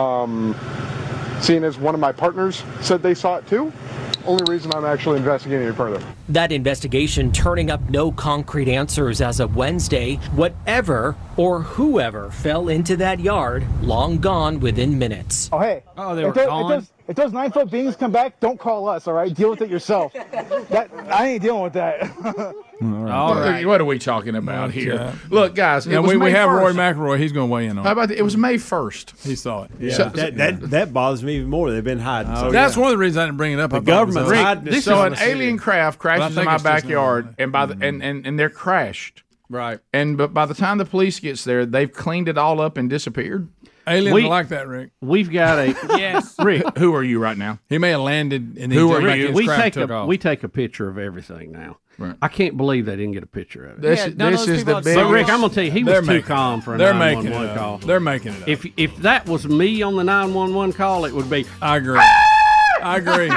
seeing as one of my partners said they saw it too, only reason I'm actually investigating it further. That investigation turning up no concrete answers as of Wednesday. Whatever or whoever fell into that yard, long gone within minutes. Oh, hey. Oh, they were gone? If those 9-foot beings come back, don't call us, all right? Deal with it yourself. I ain't dealing with that. All right. What are we talking about here? Look, guys, Yeah, we have Roy McIlroy. He's going to weigh in on it. How about it was May 1st. He saw it. Yeah, So- that bothers me even more. They've been hiding. something. That's one of the reasons I didn't bring it up. The government's hiding it. So an alien craft But I crashes in think my it's just backyard, and by the and they're crashed. Right. And but by the time the police gets there, they've cleaned it all up and disappeared. Aliens are like that, Rick. We've got a yes. Rick, who are you right now? He may have landed and Who he are jumped back you? in his crap, took off. We take a picture of everything now. Right. I can't believe they didn't get a picture of it. This is the big. But Rick, I'm gonna tell you, he was They're too making calm for a They're making 911 it call. up. They're making it up. If that was me on the 911 call, it would be. I agree. I agree.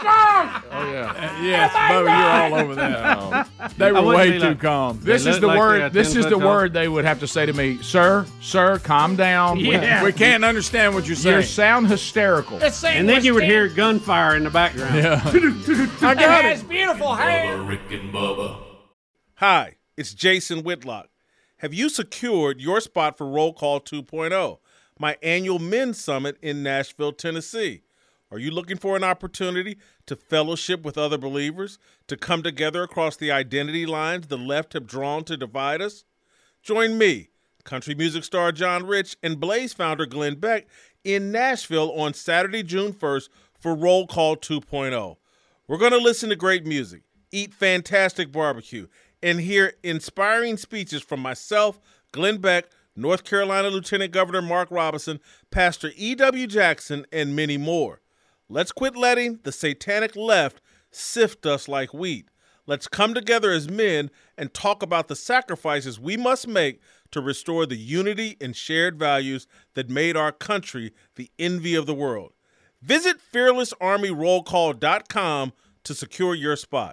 Oh yeah. Yes, Bubba, you're all over that. They were way too calm. This is the word. This is the word they would have to say to me, sir, calm down. Yeah. We can't understand what you're saying. You sound hysterical. And then you would hear gunfire in the background. Yeah. I got it. It's beautiful. Hey. Rick and Bubba. Hi, it's Jason Whitlock. Have you secured your spot for Roll Call 2.0, my annual men's summit in Nashville, Tennessee? Are you looking for an opportunity to fellowship with other believers, to come together across the identity lines the left have drawn to divide us? Join me, country music star John Rich, and Blaze founder Glenn Beck in Nashville on Saturday, June 1st for Roll Call 2.0. We're going to listen to great music, eat fantastic barbecue, and hear inspiring speeches from myself, Glenn Beck, North Carolina Lieutenant Governor Mark Robinson, Pastor E.W. Jackson, and many more. Let's quit letting the satanic left sift us like wheat. Let's come together as men and talk about the sacrifices we must make to restore the unity and shared values that made our country the envy of the world. Visit fearlessarmyrollcall.com to secure your spot.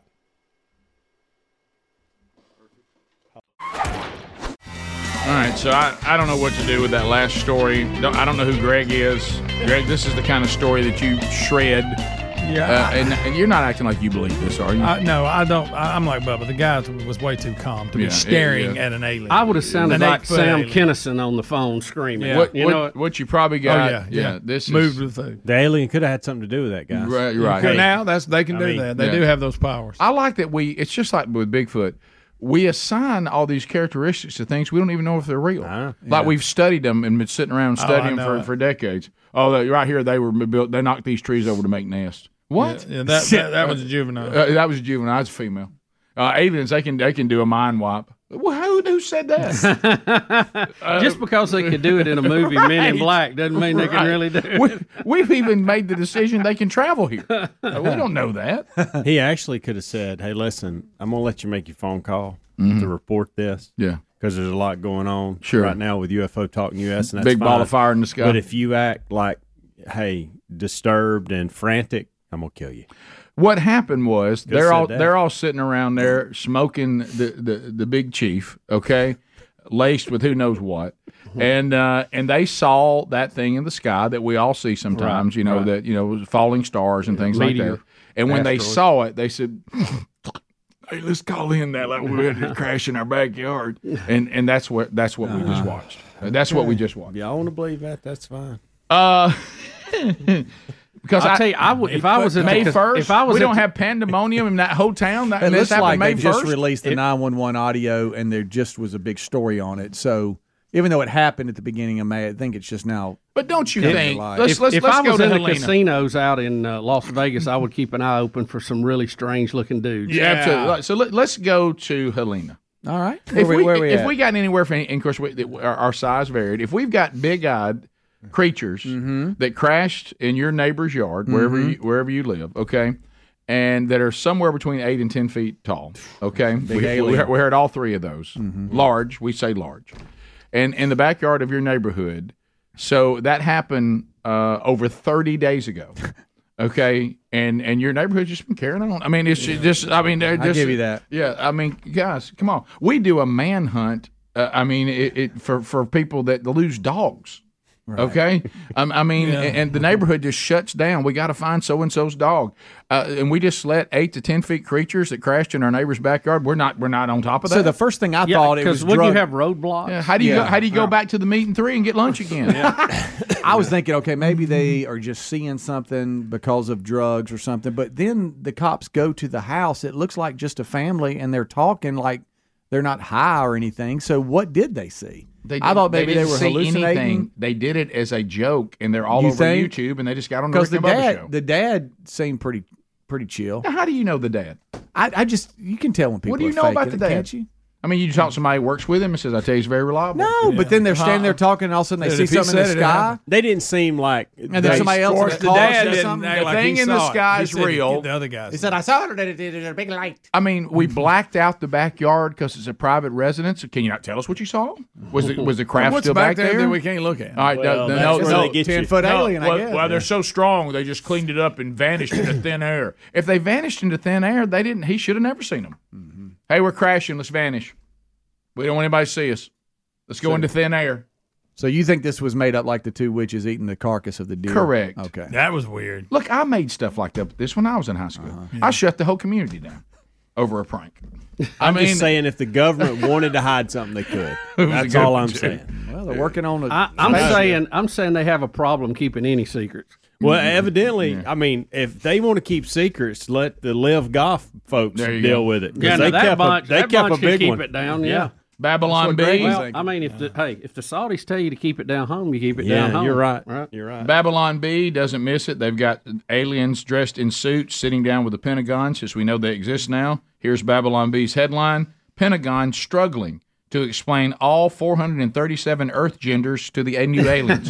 All right, so I don't know what to do with that last story. I don't know who Greg is. Greg, this is the kind of story that you shred. Yeah. And you're not acting like you believe this, are you? No, I don't. I'm like Bubba. The guy was way too calm to be staring at an alien. I would have sounded An like 8-foot Sam alien. Kinison on the phone screaming. Yeah. What you probably got. yeah. This moved is, with food. The alien could have had something to do with that, guys. Right. Hey, now they can do that. They do have those powers. I like that it's just like with Bigfoot. We assign all these characteristics to things we don't even know if they're real. Like we've studied them and been sitting around studying them for decades. Oh, right here they were built. They knocked these trees over to make nests. What? Yeah, that was a juvenile. That was a juvenile. That's a female. Aliens, they can do a mind wipe. Well, who said that? Just because they could do it in a movie, Men in Black, doesn't mean they can really do it. We've even made the decision they can travel here. We don't know that. He actually could have said, "Hey, listen, I'm going to let you make your phone call to report this." Yeah. Because there's a lot going on Sure. right now with UFO Talking US, and that's Big ball fine. of fire in the sky. But if you act like, hey, disturbed and frantic, I'm going to kill you. What happened was Could've said that. they're all sitting around there smoking the big chief, okay, laced with who knows what, and they saw that thing in the sky that we all see sometimes, Right. that falling stars and things like Meteor, that. And when they asteroid. saw it, they said, "Hey, let's call in that like we had to crash in our backyard," and that's what we just watched. That's what we just watched. Yeah, I want to believe that. That's fine. Because I'll tell you, I would if I was at May the, 1st, if I was we at don't the- have pandemonium in that whole town. That It this looks happened like May they just 1st? released the 911 audio, and there just was a big story on it. So even though it happened at the beginning of May, I think it's just now. But don't you coming to think? light. Let's if I go was to in the Helena. casinos out in Las Vegas, I would keep an eye open for some really strange looking dudes. Yeah, absolutely. So let's go to Helena. All right. If Where we if at? we got anywhere from, and of course our size varied. If we've got big-eyed creatures that crashed in your neighbor's yard, wherever you live, okay, and that are somewhere between 8 and 10 feet tall, okay, we heard all three of those. Large, we say large, and in the backyard of your neighborhood. So that happened over 30 days ago. Okay, and your neighborhood's just been carrying on. I mean, it's just. I mean, they're just. I'll give you that. Yeah, I mean, guys, come on. We do a manhunt. I mean, it for people that lose dogs. Right. Okay, I mean, and the neighborhood just shuts down. We got to find so and so's dog, and we just let 8 to 10 feet creatures that crashed in our neighbor's backyard. We're not on top of that. So the first thing I thought it was because wouldn't drug. you have roadblocks? Yeah, how do you go back to the meat and 3 and get lunch again? I was thinking, okay, maybe they are just seeing something because of drugs or something. But then the cops go to the house. It looks like just a family, and they're talking like they're not high or anything. So what did they see? I thought maybe they didn't were see hallucinating. anything. They did it as a joke, and they're all You over think? YouTube, and they just got on the Because Rick the and Bubba show. the dad seemed pretty chill. Now, how do you know the dad? I just you can tell when people. What do you are know about faking the it, dad? Can't you? I mean, you talk to somebody who works with him and says, "I tell you, he's very reliable." No, but then they're standing there talking, and all of a sudden they see something in the sky. They didn't seem like. And then somebody else in the car dad says didn't something. act The like thing he in the saw it. sky He is said, real. The other guys. He said, "I saw it. There's a big light." I mean, we blacked out the backyard because it's a private residence. Can you not tell us what you saw? Was the craft What's still back back there? that we can't look at? All right, Well, no, that's where no, they get you. 10-foot alien, I guess. Well, they're so strong, they just cleaned it up and vanished into thin air. If they vanished into thin air, they didn't. He should have never seen them. Hey, we're crashing. Let's vanish. We don't want anybody to see us. Let's go into thin air. So you think this was made up like the two witches eating the carcass of the deer? Correct. Okay. That was weird. Look, I made stuff like that. This when I was in high school. I shut the whole community down over a prank. I'm just saying, if the government wanted to hide something, they could. was a That's good all one, I'm too. saying. Well, they're working on I'm saying they have a problem keeping any secrets. Well, evidently, I mean, if they want to keep secrets, let the Live Golf folks There you deal go. with it. 'Cause Yeah, they that kept bunch, they that kept bunch a big can keep one. it down. Yeah. Babylon Greg B. was Well, thinking. I mean, if the Saudis tell you to keep it down home, you keep it Yeah, down home. you're right. You're right. Babylon B doesn't miss it. They've got aliens dressed in suits sitting down with the Pentagon, since we know they exist now. Here's Babylon B's headline: Pentagon struggling to explain all 437 Earth genders to the new aliens.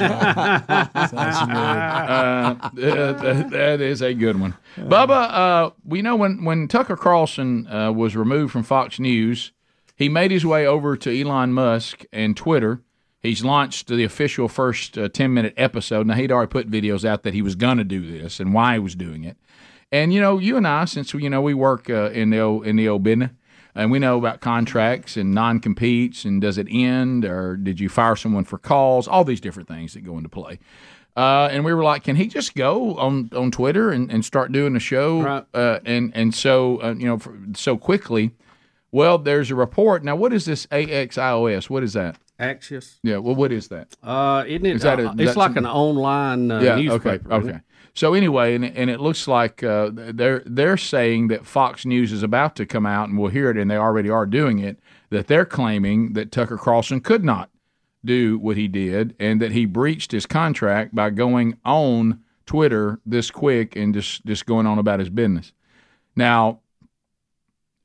That is a good one. Bubba, we know when Tucker Carlson was removed from Fox News, he made his way over to Elon Musk and Twitter. He's launched the official first 10-minute episode. Now, he'd already put videos out that he was going to do this and why he was doing it. And, you know, you and I, since, you know, we work in the old business, and we know about contracts and non-competes and does it end or did you fire someone for cause, all these different things that go into play. And we were like, can he just go on Twitter and start doing a show? Right. And so, you know, so quickly. Well, there's a report. Now, what is this AXIOS? What is that? Axios. Yeah, well, what is that? Isn't it? Is that it's like an online newspaper. Okay. So anyway, and it looks like they're saying that Fox News is about to come out, and we'll hear it, and they already are doing it, that they're claiming that Tucker Carlson could not do what he did and that he breached his contract by going on Twitter this quick and just going on about his business. Now,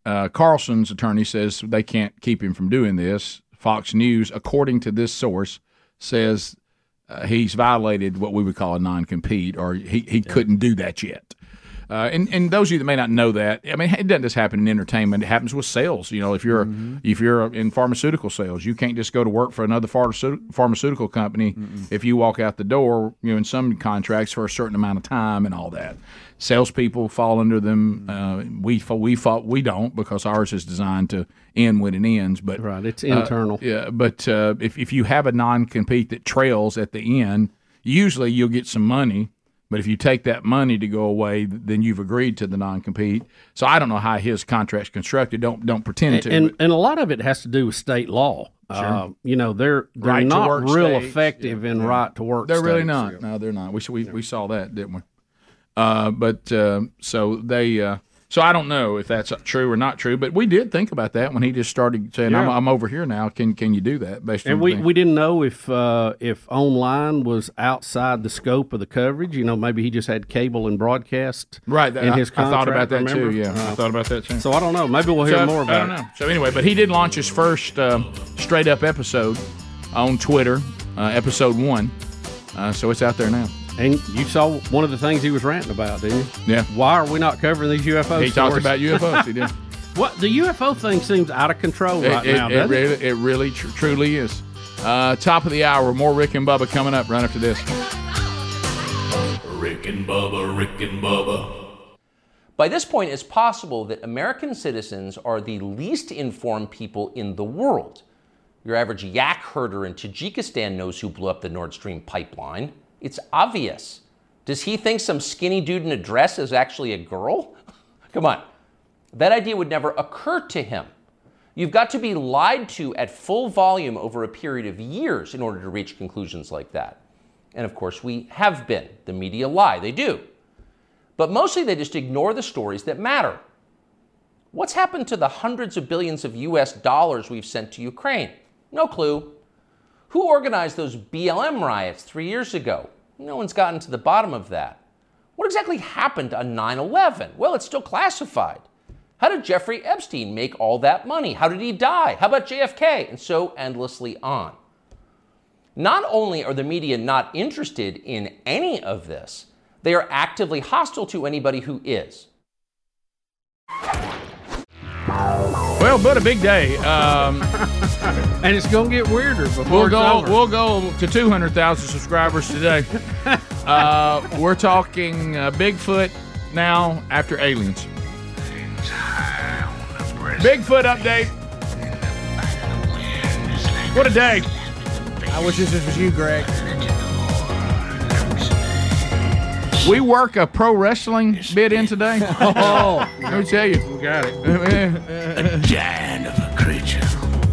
Carlson's attorney says they can't keep him from doing this. Fox News, according to this source, says he's violated what we would call a non-compete, or he couldn't do that yet. And those of you that may not know that, I mean, it doesn't just happen in entertainment. It happens with sales. You know, if you're in pharmaceutical sales, you can't just go to work for another pharmaceutical company if you walk out the door. You know, in some contracts for a certain amount of time and all that. Salespeople fall under them. We don't, because ours is designed to end when it ends. But right, it's internal. But if you have a non-compete that trails at the end, usually you'll get some money. But if you take that money to go away, then you've agreed to the non-compete. So I don't know how his contract's constructed. Don't pretend to. And a lot of it has to do with state law. Sure. You know, they're Right to not work real states. effective in right to work. They're really states. not. No, they're not. We saw that, didn't we? So they. So I don't know if that's true or not true, but we did think about that when he just started saying, Yeah. I'm over here now. Can you do that? Based And on we didn't know if online was outside the scope of the coverage. You know, maybe he just had cable and broadcast. Right. In his I contract, thought about that remember? too. Yeah, I thought about that too. So I don't know. Maybe we'll hear more about I don't know. So anyway, but he did launch his first straight up episode on Twitter, episode 1. So it's out there now. And you saw one of the things he was ranting about, didn't you? Yeah. Why are we not covering these UFO He stories? talked about UFOs. He did. What the UFO thing seems out of control right now, doesn't it? It really truly is. Top of the hour. More Rick and Bubba coming up right after this. Rick and Bubba, Rick and Bubba. By this point, it's possible that American citizens are the least informed people in the world. Your average yak herder in Tajikistan knows who blew up the Nord Stream pipeline. It's obvious. Does he think some skinny dude in a dress is actually a girl? Come on. That idea would never occur to him. You've got to be lied to at full volume over a period of years in order to reach conclusions like that. And of course, we have been. The media lie. They do. But mostly they just ignore the stories that matter. What's happened to the hundreds of billions of US dollars we've sent to Ukraine? No clue. Who organized those BLM riots 3 years ago? No one's gotten to the bottom of that. What exactly happened on 9/11? Well, it's still classified. How did Jeffrey Epstein make all that money? How did he die? How about JFK? And so endlessly on. Not only are the media not interested in any of this, they are actively hostile to anybody who is. Well, but a big day. And it's going to get weirder before We'll go to 200,000 subscribers today. We're talking Bigfoot now after aliens. Bigfoot update. What a day. I wish this was you, Greg. We work a pro wrestling bit in today. Oh, let me tell you. We got it. A giant of a creature.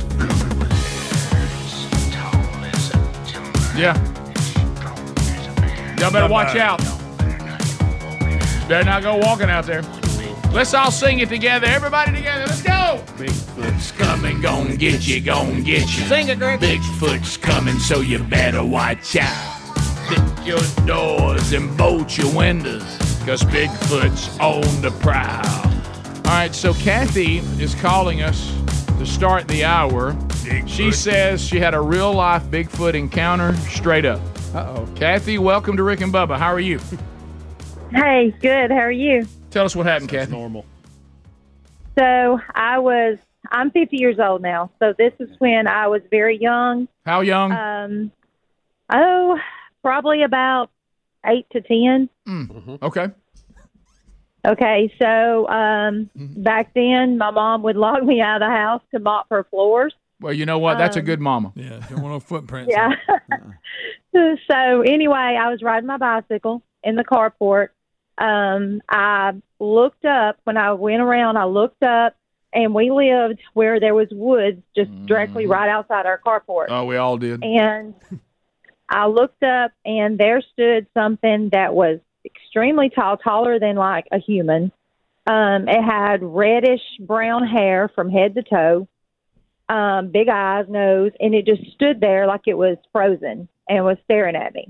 Yeah. Y'all better watch out. Better not go walking out there. Let's all sing it together. Everybody together. Let's go. Bigfoot's coming, gon' get you, gon' get you. Sing it, Greg. Bigfoot's coming, so you better watch out. Stick your doors and bolt your windows, cause Bigfoot's on the prowl. All right, so Kathy is calling us to start the hour. She says she had a real-life Bigfoot encounter straight up. Uh-oh. Kathy, welcome to Rick and Bubba. How are you? Hey, good. How are you? Tell us what happened, Kathy. Normal. So I'm 50 years old now. So this is when I was very young. How young? Probably about 8 to 10. Okay. Okay. So back then, my mom would log me out of the house to mop her floors. Well, you know what? That's a good mama. Yeah, don't want no footprints. Yeah. So anyway, I was riding my bicycle in the carport. I looked up when I went around. I looked up, and we lived where there was woods just directly right outside our carport. Oh, we all did. And I looked up, and there stood something that was extremely tall, taller than like a human. It had reddish brown hair from head to toe, big eyes, nose, and it just stood there like it was frozen and was staring at me.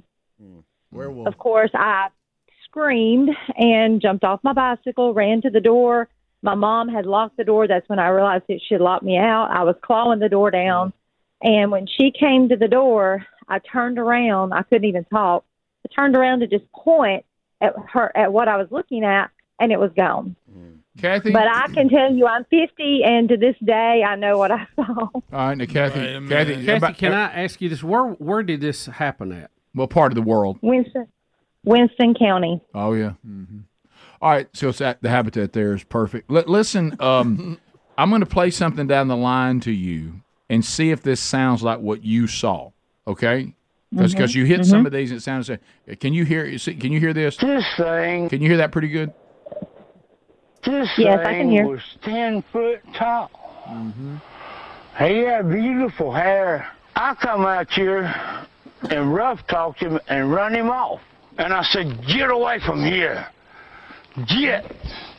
Werewolf. Of course, I screamed and jumped off my bicycle, ran to the door, My mom had locked the door. That's when I realized that she had locked me out. I was clawing the door down. And when she came to the door, I turned around. I couldn't even talk. I turned around to just point at what I was looking at, and it was gone. Kathy? But I can tell you I'm 50, and to this day, I know what I saw. All right, now, Kathy, Kathy, can I ask you this? Where did this happen at? What part of the world? Winston County. Oh, yeah. Mm-hmm. All right, so it's the habitat there is perfect. Listen, I'm going to play something down the line to you and see if this sounds like what you saw, okay? Because you hit some of these and it sounds like, can you hear this? This thing. Can you hear that pretty good? This Yes, I can thing hear. was 10 foot tall. He had beautiful hair. I come out here and rough talked him and run him off. And I said, get away from here. Get.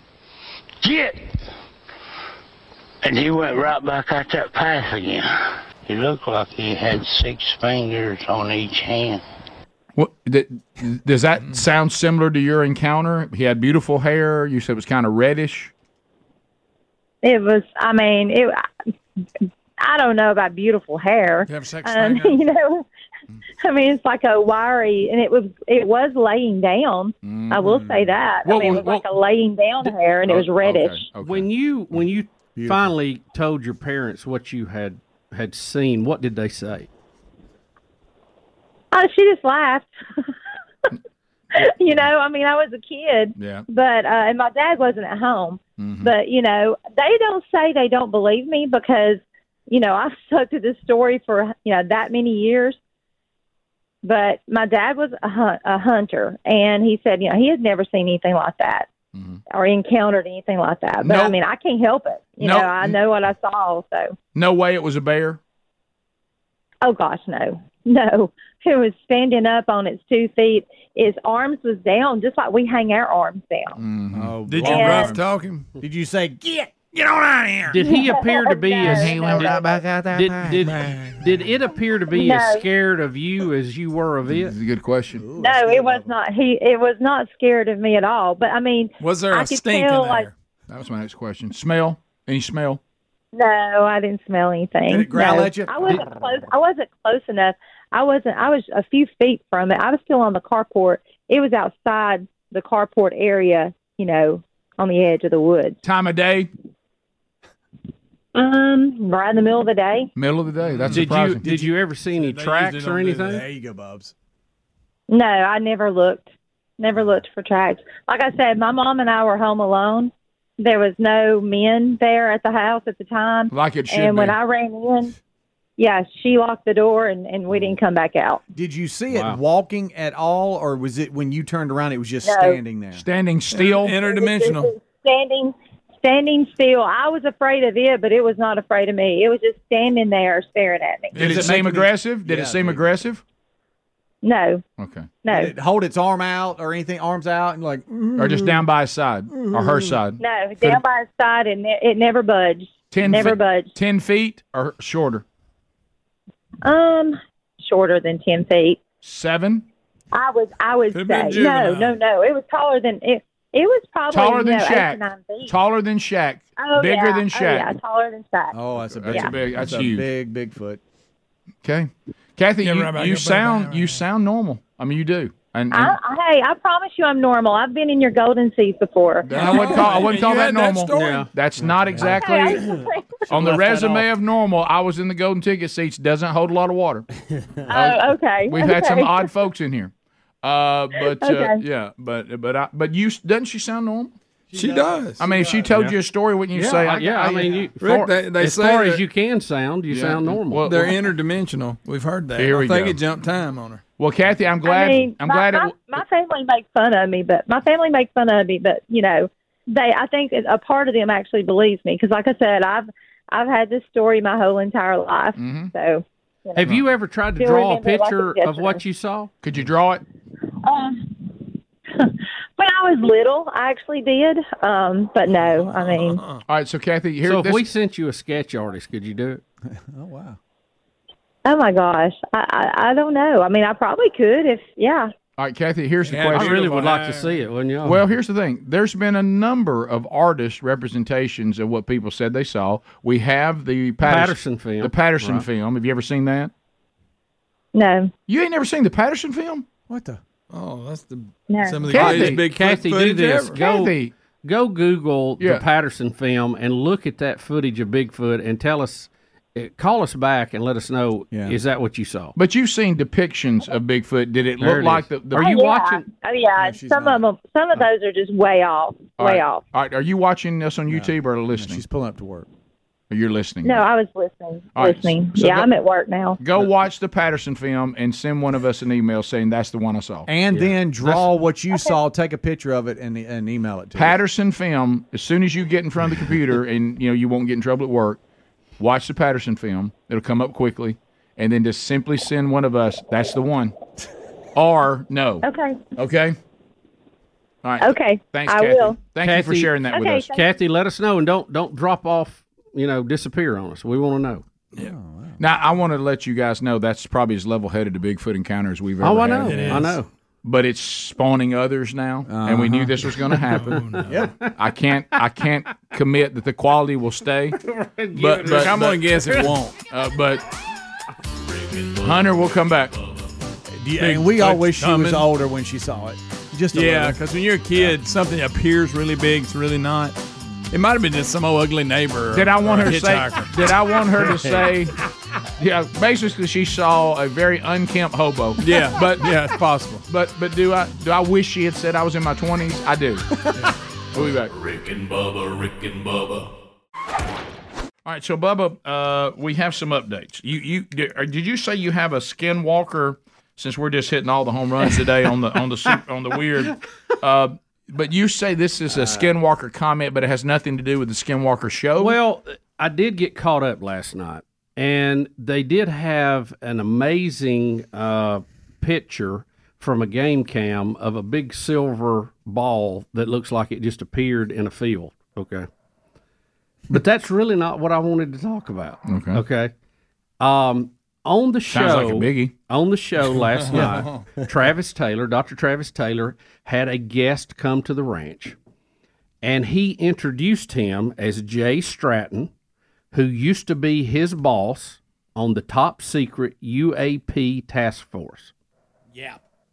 And he went right back out that path again. He looked like he had 6 fingers on each hand. What does that sound similar to your encounter? He had beautiful hair. You said it was kind of reddish. It was. I mean, I don't know about beautiful hair. You have sex you know, I mean, it's like a wiry, and it was laying down. I will say that. I mean, it was like a laying down hair, and it was reddish. Okay. When you finally told your parents what you had seen, what did they say? Oh, she just laughed. You know, I mean, I was a kid. Yeah. But and my dad wasn't at home. But you know, they don't say they don't believe me because you know I've stuck to this story for that many years. But my dad was a hunter, and he said he had never seen anything like that or encountered anything like that. But I mean, I can't help it. You know, I know what I saw. So no way it was a bear. Oh gosh, no. It was standing up on its 2 feet. Its arms was down, just like we hang our arms down. Oh, did you rough talk him? Did you say get on out of here? Did he appear to be as He went right back out that path. did it appear to be as scared of you as you were of it? That's a good question. No, it was not. It was not scared of me at all. But I mean, was there I a could stink in tell, there? like, That was my next question. Smell? Any smell? no, I didn't smell anything. Did it growl No. at you? I wasn't close. I wasn't close enough. I was a few feet from it. I was still on the carport. It was outside the carport area, on the edge of the woods. Time of day? Right in the middle of the day. Middle of the day. That's Did surprising. you you ever see any tracks or anything? There you go, Bubs. No, I never looked. Never looked for tracks. Like I said, my mom and I were home alone. There was no men there at the house at the time. Like it should And be. when I ran in, she locked the door and we didn't come back out. Did you see it walking at all, or was it when you turned around, it was just standing there? Standing still? Interdimensional. It was standing still. I was afraid of it, but it was not afraid of me. It was just standing there staring at me. Did it seem aggressive? Did it seem aggressive? No. Okay. No. Did it hold its arm out or anything, arms out, and like, Or just down by his side? Or her side? No, down by his side, and it never budged. 10 never budged. 10 feet or shorter? Shorter than 10 feet. 7? I would Could've say been juvenile. no. It was taller than it. It was probably Taller than 8 to Shaq. 9 feet. Taller than Shaq. Oh, Bigger yeah. than Oh, Shaq. yeah, taller than Shaq. oh, that's a big, That's a big. That's huge. big Bigfoot. Okay, Kathy, Yeah, you, right back you up, sound you sound normal. I mean, you do. And Hey, I promise you, I'm normal. I've been in your golden seas before. I wouldn't call that normal. story. That's not exactly on the resume of normal. I was in the golden ticket seats. Doesn't hold a lot of water. Oh, okay. We've had some Okay. odd folks in here. But Okay. yeah, but you doesn't she sound normal? She does. I mean, if she told you a story, wouldn't you say? I mean, Rick, they as say far that- as you can sound, you sound normal. Well, They're interdimensional. We've heard that. Here we I think go. it jumped time on her. Well, Kathy, I'm glad. I mean, I'm glad. my family makes fun of me, but I think a part of them actually believes me because, like I said, I've had this story my whole entire life. Mm-hmm. So, Have you ever tried to Still draw a remember it like picture it's of what you saw? Could you draw it? when I was little, I actually did. But no, I mean, All right, so Kathy, here. So if this, we sent you a sketch artist, could you do it? Oh wow. oh my gosh, I don't know. I mean, I probably could if, yeah. All right, Kathy, here's the question. I really would like to see it, wouldn't you? Well, here's the thing. There's been a number of artist representations of what people said they saw. We have the Patterson film. The Patterson Right. film. Have you ever seen that? No. You ain't never seen the Patterson film? What the? Oh, that's the No. some of the Kathy, greatest big Kathy, do footage this. ever. Go Google Yeah. the Patterson film and look at that footage of Bigfoot and tell us, call us back and let us know, is that what you saw? But you've seen depictions of Bigfoot. Did it There look it like is. the Are you yeah. watching? Oh yeah, some of those are just way off. All Way right. off. All right, are you watching this on YouTube or listening? She's pulling up to work. Or you're listening? No, I was listening. All right, Listening. so yeah, go- I'm at work now. Go watch the Patterson film and send one of us an email saying that's the one I saw. And then draw what you saw, take a picture of it, and email it to us. Patterson film. As soon as you get in front of the computer and you won't get in trouble at work, watch the Patterson film. It'll come up quickly, and then just simply send one of us. That's the one, or no. Okay. Okay. All right. Okay. Thanks, I Kathy. will. Thank you for sharing that with Okay, us. thank Kathy, let us know and don't drop off. Disappear on us. We want to know. Yeah. Now I want to let you guys know that's probably as level-headed a Bigfoot encounter as we've ever Oh, I had. know. I know. But it's spawning others now, and we knew this was going to happen. Yep. I can't commit that the quality will stay. but I'm gonna guess it won't. But Hunter will come back. And we all Bigfoot's wish she coming. was older when she saw it. Just a Yeah, little. because when you're a kid, something appears really big, it's really not. It might have been just some old ugly neighbor. Did I want or her a to say? hitchhiker. Did I want her to say? Yeah, basically, she saw a very unkempt hobo. Yeah, but yeah, it's possible. But do I wish she had said I was in my 20s? I do. We'll be back. Rick and Bubba. All right, so Bubba, we have some updates. Did you say you have a Skinwalker? Since we're just hitting all the home runs today on the weird. But you say this is a Skinwalker comment, but it has nothing to do with the Skinwalker show? Well, I did get caught up last night, and they did have an amazing picture from a game cam of a big silver ball that looks like it just appeared in a field. Okay. But that's really not what I wanted to talk about. Okay. On the show, Sounds like a biggie. On the show last night, Dr. Travis Taylor, had a guest come to the ranch, and he introduced him as Jay Stratton, who used to be his boss on the top secret UAP task force. Yeah.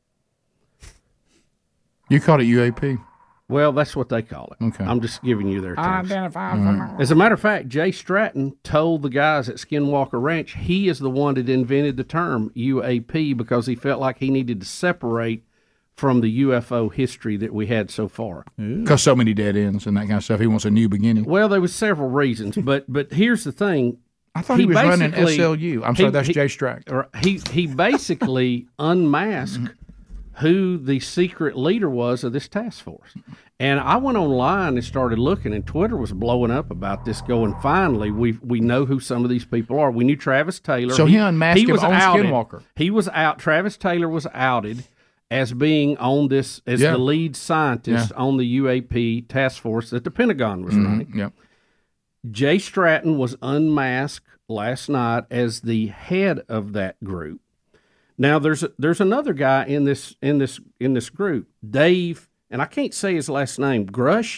You called it UAP? Well, that's what they call it. Okay. I'm just giving you their terms. Right. As a matter of fact, Jay Stratton told the guys at Skinwalker Ranch he is the one that invented the term UAP because he felt like he needed to separate from the UFO history that we had so far. Because so many dead ends and that kind of stuff. He wants a new beginning. Well, there was several reasons, but here's the thing. I thought he was running basically- SLU. I'm sorry, that's Jay Stratton. He basically unmasked who the secret leader was of this task force. And I went online and started looking, and Twitter was blowing up about this, going, finally, we know who some of these people are. We knew Travis Taylor. So he unmasked him on outed. Skinwalker. He was out. Travis Taylor was outed as being on this, as the lead scientist on the UAP task force that the Pentagon was running. Yep. Jay Stratton was unmasked last night as the head of that group. Now there's another guy in this group, Dave, and I can't say his last name, Grusch,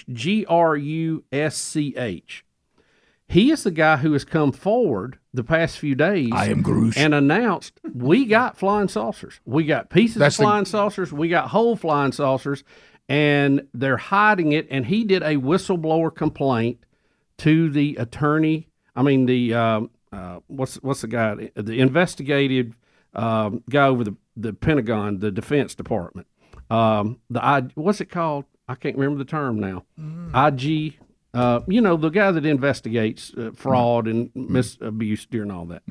Grusch. He is the guy who has come forward the past few days. I am Grusch. And announced we got flying saucers. We got pieces of flying saucers. We got whole flying saucers, and they're hiding it. And he did a whistleblower complaint to the attorney. I mean what's the guy? The investigative guy over the Pentagon, the Defense Department. What's it called? I can't remember the term now. IG. The guy that investigates fraud and misabuse during all that.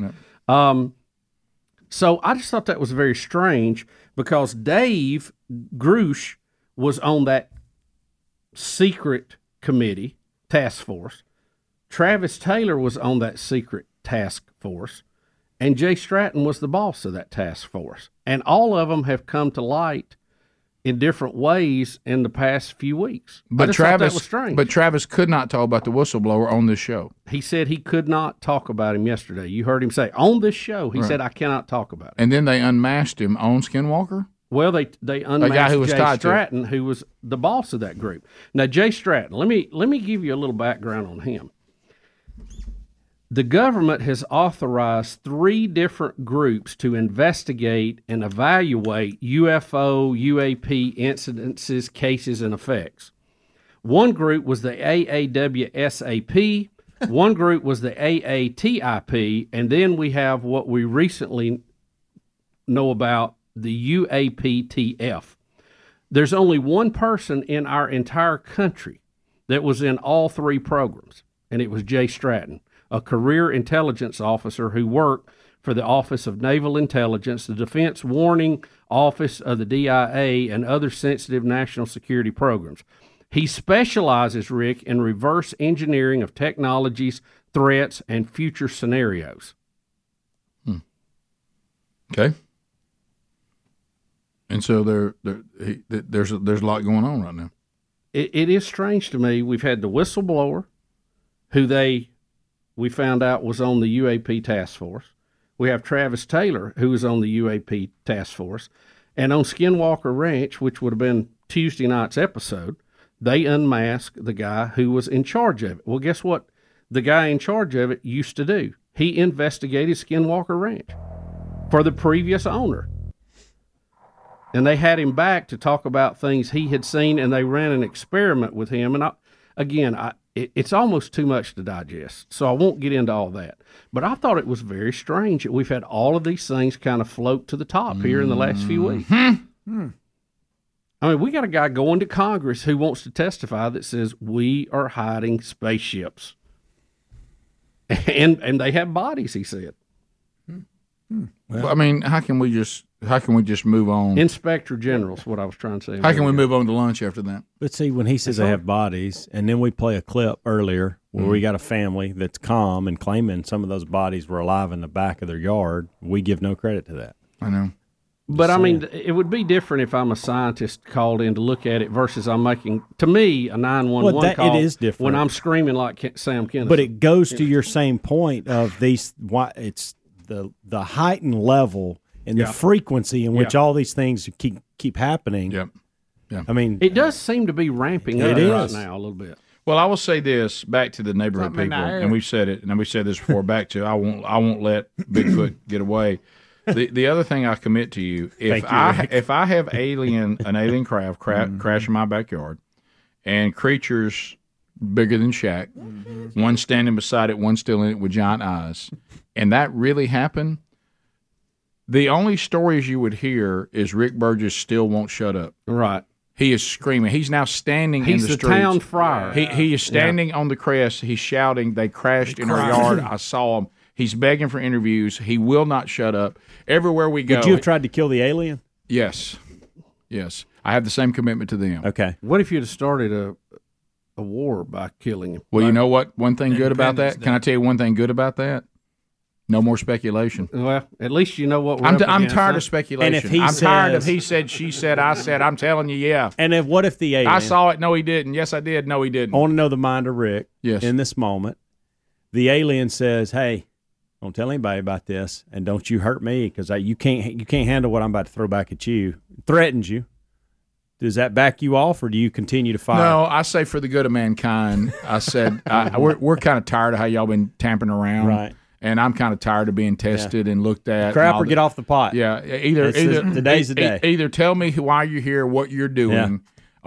So I just thought that was very strange because Dave Grusch was on that secret committee task force. Travis Taylor was on that secret task force, and Jay Stratton was the boss of that task force. And all of them have come to light in different ways in the past few weeks. I just thought that was strange. But Travis could not talk about the whistleblower on this show. He said he could not talk about him yesterday. You heard him say on this show. He said I cannot talk about it. And then they unmasked him on Skinwalker. Well, they unmasked guy who was Jay tied to it. Stratton, who was the boss of that group. Now, Jay Stratton, let me give you a little background on him. The government has authorized 3 different groups to investigate and evaluate UFO, UAP incidences, cases, and effects. One group was the AAWSAP, one group was the AATIP, and then we have what we recently know about, the UAPTF. There's only one person in our entire country that was in all 3 programs, and it was Jay Stratton, a career intelligence officer who worked for the Office of Naval Intelligence, the Defense Warning Office of the DIA, and other sensitive national security programs. He specializes, Rick, in reverse engineering of technologies, threats, and future scenarios. Okay. And so there's a lot going on right now. It is strange to me. We've had the whistleblower, who we found out was on the UAP task force. We have Travis Taylor, who was on the UAP task force. And on Skinwalker Ranch, which would have been Tuesday night's episode, they unmasked the guy who was in charge of it. Well, guess what the guy in charge of it used to do? He investigated Skinwalker Ranch for the previous owner. And they had him back to talk about things he had seen, and they ran an experiment with him. And it's almost too much to digest, so I won't get into all that. But I thought it was very strange that we've had all of these things kind of float to the top here in the last few weeks. I mean, we got a guy going to Congress who wants to testify that says we are hiding spaceships. And they have bodies, he said. Well, I mean, how can we just move on? Inspector General's what I was trying to say. How can we move on to lunch after that? But see, when he says they have bodies, and then we play a clip earlier where we got a family that's calm and claiming some of those bodies were alive in the back of their yard, we give no credit to that. I know. But I mean, it would be different if I'm a scientist called in to look at it versus I'm making, to me, a 911 call. It is different when I'm screaming like Sam Kinison. But it goes to your same point of these. Why it's the heightened level and the frequency in which all these things keep happening. Yep. Yeah. I mean, it does seem to be ramping up right now a little bit. Well, I will say this back to the neighborhood people, and we've said it, and we said this before. Back to I won't let Bigfoot get away. The other thing I commit to you, if I have an alien craft crash in my backyard, and creatures bigger than Shaq, one standing beside it, one still in it with giant eyes, and that really happened, the only stories you would hear is Rick Burgess still won't shut up. Right. He is screaming. He's now standing in the streets. He's the town friar. He is standing on the crest. He's shouting, they crashed in our yard. I saw him. He's begging for interviews. He will not shut up. Everywhere we go. Would you have tried to kill the alien? Yes. Yes. I have the same commitment to them. Okay. What if you'd have started a war by killing him? Well, you know what? One thing good about that? Can I tell you one thing good about that? No more speculation. Well, at least you know what we're I'm tired of speculation. And if he tired of he said, she said, I said. I'm telling you, yeah. And what if the alien? I saw it. No, he didn't. Yes, I did. No, he didn't. I want to know the mind of Rick. Yes. In this moment, the alien says, "Hey, don't tell anybody about this, and don't you hurt me because you can't handle what I'm about to throw back at you." Threatens you. Does that back you off, or do you continue to fight? No, I say for the good of mankind. I said we're kind of tired of how y'all been tampering around, right? And I'm kind of tired of being tested and looked at. Crap or get off the pot. Yeah, either today's the day. Either tell me why you're here, what you're doing,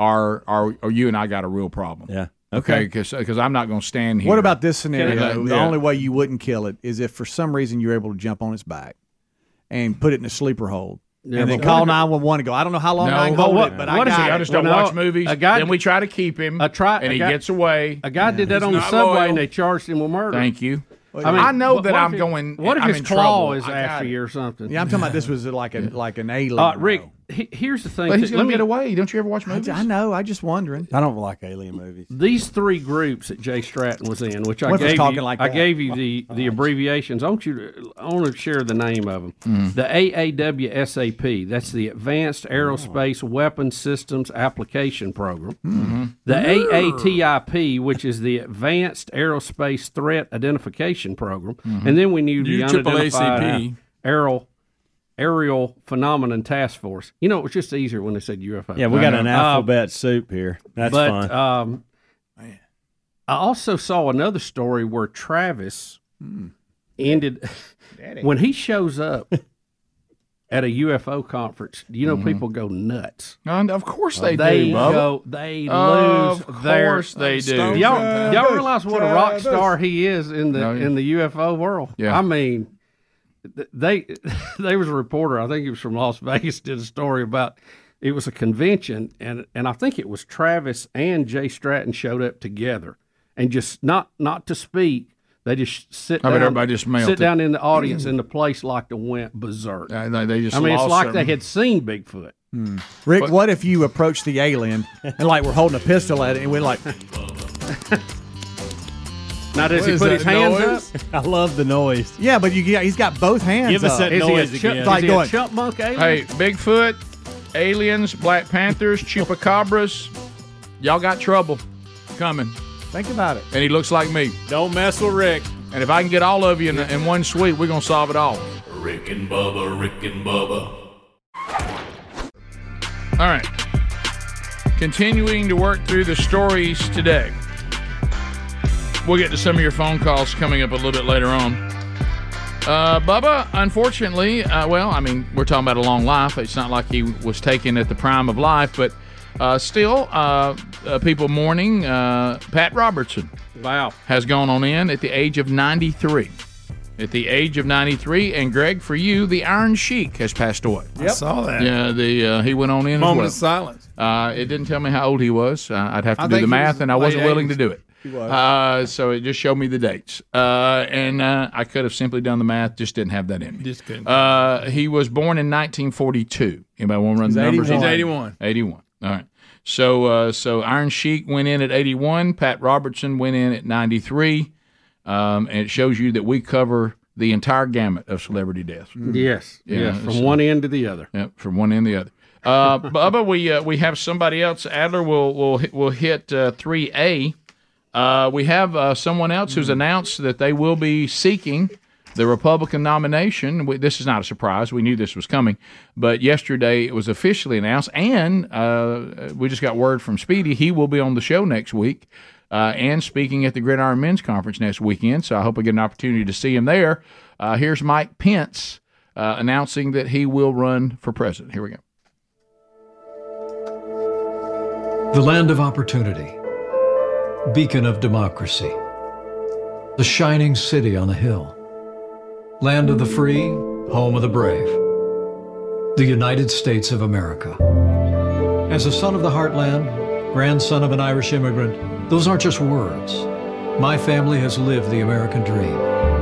or you and I got a real problem. Yeah. Okay, because I'm not going to stand here. What about this scenario? The only way you wouldn't kill it is if for some reason you're able to jump on its back and put it in a sleeper hold. Yeah, and then call 911 and go, I don't know how long I can hold it, but I got I just don't watch movies. Then we try to keep him, and he gets away. A guy did that on the subway, and they charged him with murder. Thank you. I mean, I know that I'm going. What if I'm his in claw trouble. is after you or something? Yeah, I'm talking about this was like an alien. Rick, here's the thing. But he's going to get away. Don't you ever watch movies? I know. I'm just wondering. I don't like alien movies. These 3 groups that Jay Stratton was in, which I gave you the abbreviations. I want to share the name of them. The AAWSAP, that's the Advanced Aerospace Weapons Systems Application Program. The AATIP, which is the Advanced Aerospace Threat Identification Program. And then we knew the Unidentified Aerial Phenomenon Task Force. You know, it was just easier when they said UFO. Yeah, we got an alphabet soup here. That's fun. I also saw another story where Travis ended when he shows up at a UFO conference. You know, people go nuts. Of course they do, Bubba. They lose their. Of course they do. Y'all realize what a rock star he is in the UFO world? Yeah. I mean, there was a reporter, I think he was from Las Vegas, did a story about it was a convention, and I think it was Travis and Jay Stratton showed up together, and just not to speak. They just sit down. Everybody just melted. Sit down in the audience, and the place like to went berserk. They just. I mean, it's lost like something. they had seen Bigfoot. Rick, what if you approach the alien and like we're holding a pistol at it and we're like, now does he put his hands up? I love the noise. Yeah, but he's got both hands Give us up. that noise again. Is he a chipmunk alien? Hey, Bigfoot, aliens, Black Panthers, chupacabras, y'all got trouble coming. Think about it. And he looks like me. Don't mess with Rick. And if I can get all of you in one suite, we're going to solve it all. Rick and Bubba, Rick and Bubba. All right. Continuing to work through the stories today. We'll get to some of your phone calls coming up a little bit later on. Bubba, unfortunately, we're talking about a long life. It's not like he was taken at the prime of life, but still, people mourning Pat Robertson. Wow. Has gone on in at the age of 93. At the age of 93, and Greg, for you, the Iron Sheik has passed away. I saw that. Yeah, he went on in Moment as well. of silence. It didn't tell me how old he was. I'd have to do the math, and I wasn't willing to do it. He was. So it just showed me the dates. And I could have simply done the math, just didn't have that in me. Just couldn't. He was born in 1942. Anybody want to run the numbers? He's 81. 81. All right. So Iron Sheik went in at 81. Pat Robertson went in at 93. And it shows you that we cover the entire gamut of celebrity deaths. Yes, from one end to the other. Yeah, from one end to the other. Bubba, we have somebody else. Adler will hit 3A. We have someone else who's announced that they will be seeking the Republican nomination. This is not a surprise. We knew this was coming. But yesterday it was officially announced, and we just got word from Speedy. He will be on the show next week and speaking at the Gridiron Men's Conference next weekend. So I hope I get an opportunity to see him there. Here's Mike Pence announcing that he will run for president. Here we go. The land of opportunity, beacon of democracy, the shining city on the hill, land of the free, home of the brave, the United States of America. As a son of the heartland, grandson of an Irish immigrant, those aren't just words. My family has lived the American dream.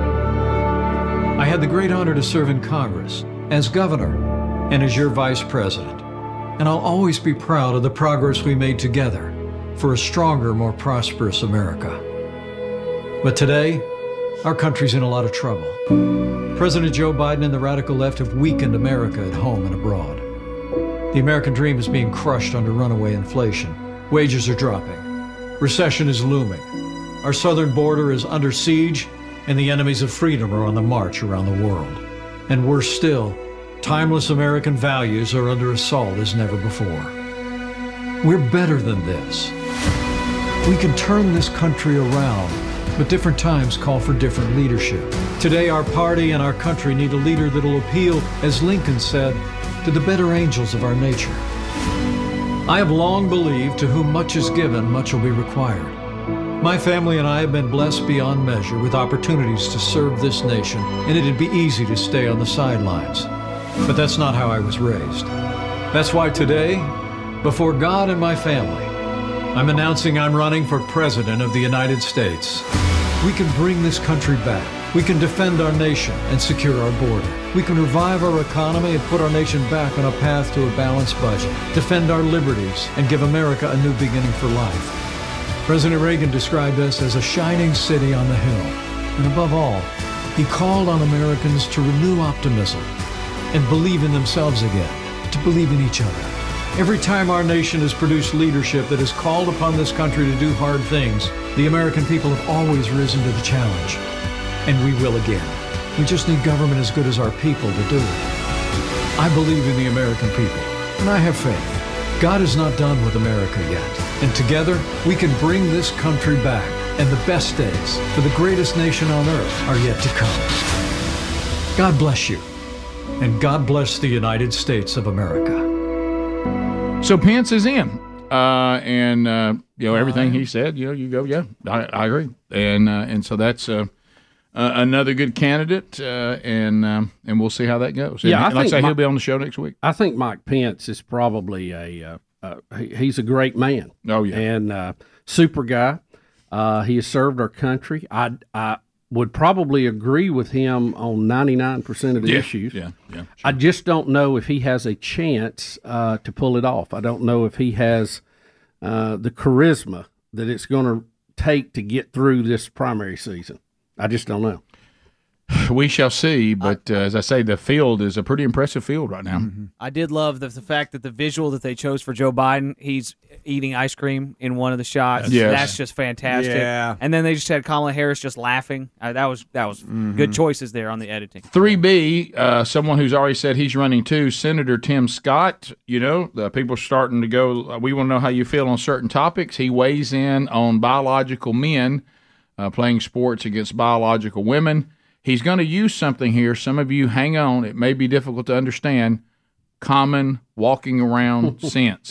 I had the great honor to serve in Congress, as governor, and as your vice president. And I'll always be proud of the progress we made together for a stronger, more prosperous America. But today, our country's in a lot of trouble. President Joe Biden and the radical left have weakened America at home and abroad. The American dream is being crushed under runaway inflation. Wages are dropping. Recession is looming. Our southern border is under siege, and the enemies of freedom are on the march around the world. And worse still, timeless American values are under assault as never before. We're better than this. We can turn this country around, but different times call for different leadership. Today, our party and our country need a leader that'll appeal, as Lincoln said, to the better angels of our nature. I have long believed to whom much is given, much will be required. My family and I have been blessed beyond measure with opportunities to serve this nation, and it'd be easy to stay on the sidelines. But that's not how I was raised. That's why today, before God and my family, I'm announcing I'm running for President of the United States. We can bring this country back. We can defend our nation and secure our border. We can revive our economy and put our nation back on a path to a balanced budget, defend our liberties, and give America a new beginning for life. President Reagan described us as a shining city on the hill. And above all, he called on Americans to renew optimism and believe in themselves again, to believe in each other. Every time our nation has produced leadership that has called upon this country to do hard things, the American people have always risen to the challenge. And we will again. We just need government as good as our people to do it. I believe in the American people, and I have faith. God is not done with America yet, and together we can bring this country back, and the best days for the greatest nation on earth are yet to come. God bless you, and God bless the United States of America. So Pence is in, and everything he said, you go, yeah, I agree, and so that's another good candidate, and we'll see how that goes. Yeah, and, like I say, he'll be on the show next week. I think Mike Pence is probably he's a great man. Oh yeah, and super guy. He has served our country. I would probably agree with him on 99% of the issues. Yeah. Sure. I just don't know if he has a chance to pull it off. I don't know if he has the charisma that it's going to take to get through this primary season. I just don't know. We shall see, but as I say, the field is a pretty impressive field right now. Mm-hmm. I did love the fact that the visual that they chose for Joe Biden, he's eating ice cream in one of the shots. Yes. That's just fantastic. Yeah. And then they just had Kamala Harris just laughing. That was good choices there on the editing. 3B, someone who's already said he's running too, Senator Tim Scott. The people are starting to go, we want to know how you feel on certain topics. He weighs in on biological men playing sports against biological women. He's going to use something here. Some of you hang on. It may be difficult to understand. Common walking around sense.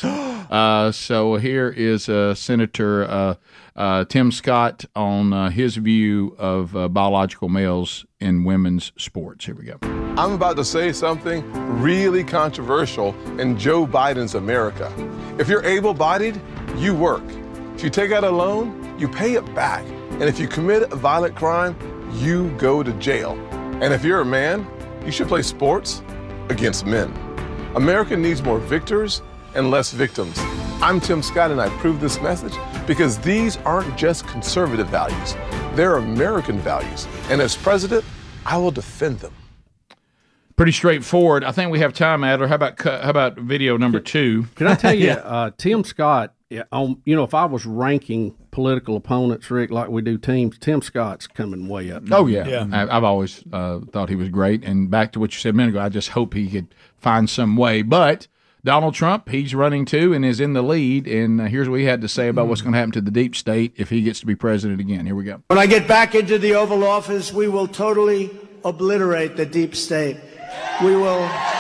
So here is Senator Tim Scott on his view of biological males in women's sports. Here we go. I'm about to say something really controversial in Joe Biden's America. If you're able-bodied, you work. If you take out a loan, you pay it back. And if you commit a violent crime, you go to jail. And if you're a man, you should play sports against men. America needs more victors and less victims. I'm Tim Scott, and I approve this message because these aren't just conservative values. They're American values. And as president, I will defend them. Pretty straightforward. I think we have time, Adler. How about video number 2? Can I tell you, Tim Scott, if I was ranking political opponents, Rick, like we do teams, Tim Scott's coming way up. Oh, yeah. I've always thought he was great. And back to what you said a minute ago, I just hope he could find some way. But Donald Trump, he's running too and is in the lead. And here's what he had to say about what's going to happen to the deep state if he gets to be president again. Here we go. When I get back into the Oval Office, we will totally obliterate the deep state. We will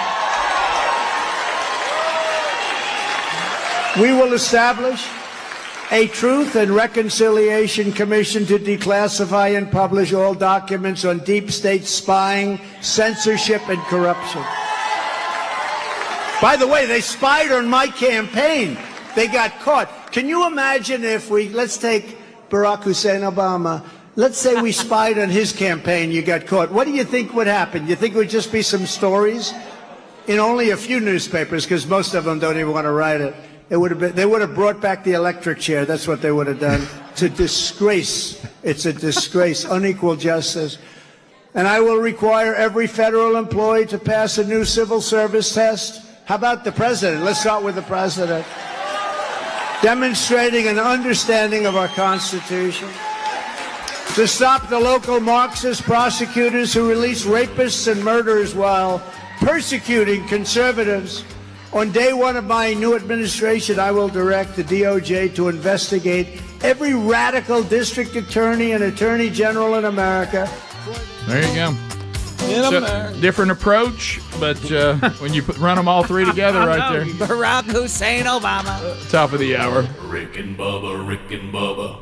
establish a Truth and Reconciliation Commission to declassify and publish all documents on deep state spying, censorship, and corruption. By the way, they spied on my campaign. They got caught. Can you imagine if let's take Barack Hussein Obama. Let's say we spied on his campaign, you got caught. What do you think would happen? You think it would just be some stories in only a few newspapers, because most of them don't even want to write it. They would have brought back the electric chair. That's what they would have done. It's a disgrace. It's a disgrace. Unequal justice. And I will require every federal employee to pass a new civil service test. How about the president? Let's start with the president. Demonstrating an understanding of our Constitution. To stop the local Marxist prosecutors who release rapists and murderers while persecuting conservatives. On day one of my new administration, I will direct the DOJ to investigate every radical district attorney and attorney general in America. There you go. Different approach, but when you run them all three together right there. Barack Hussein Obama. Top of the hour. Rick and Bubba.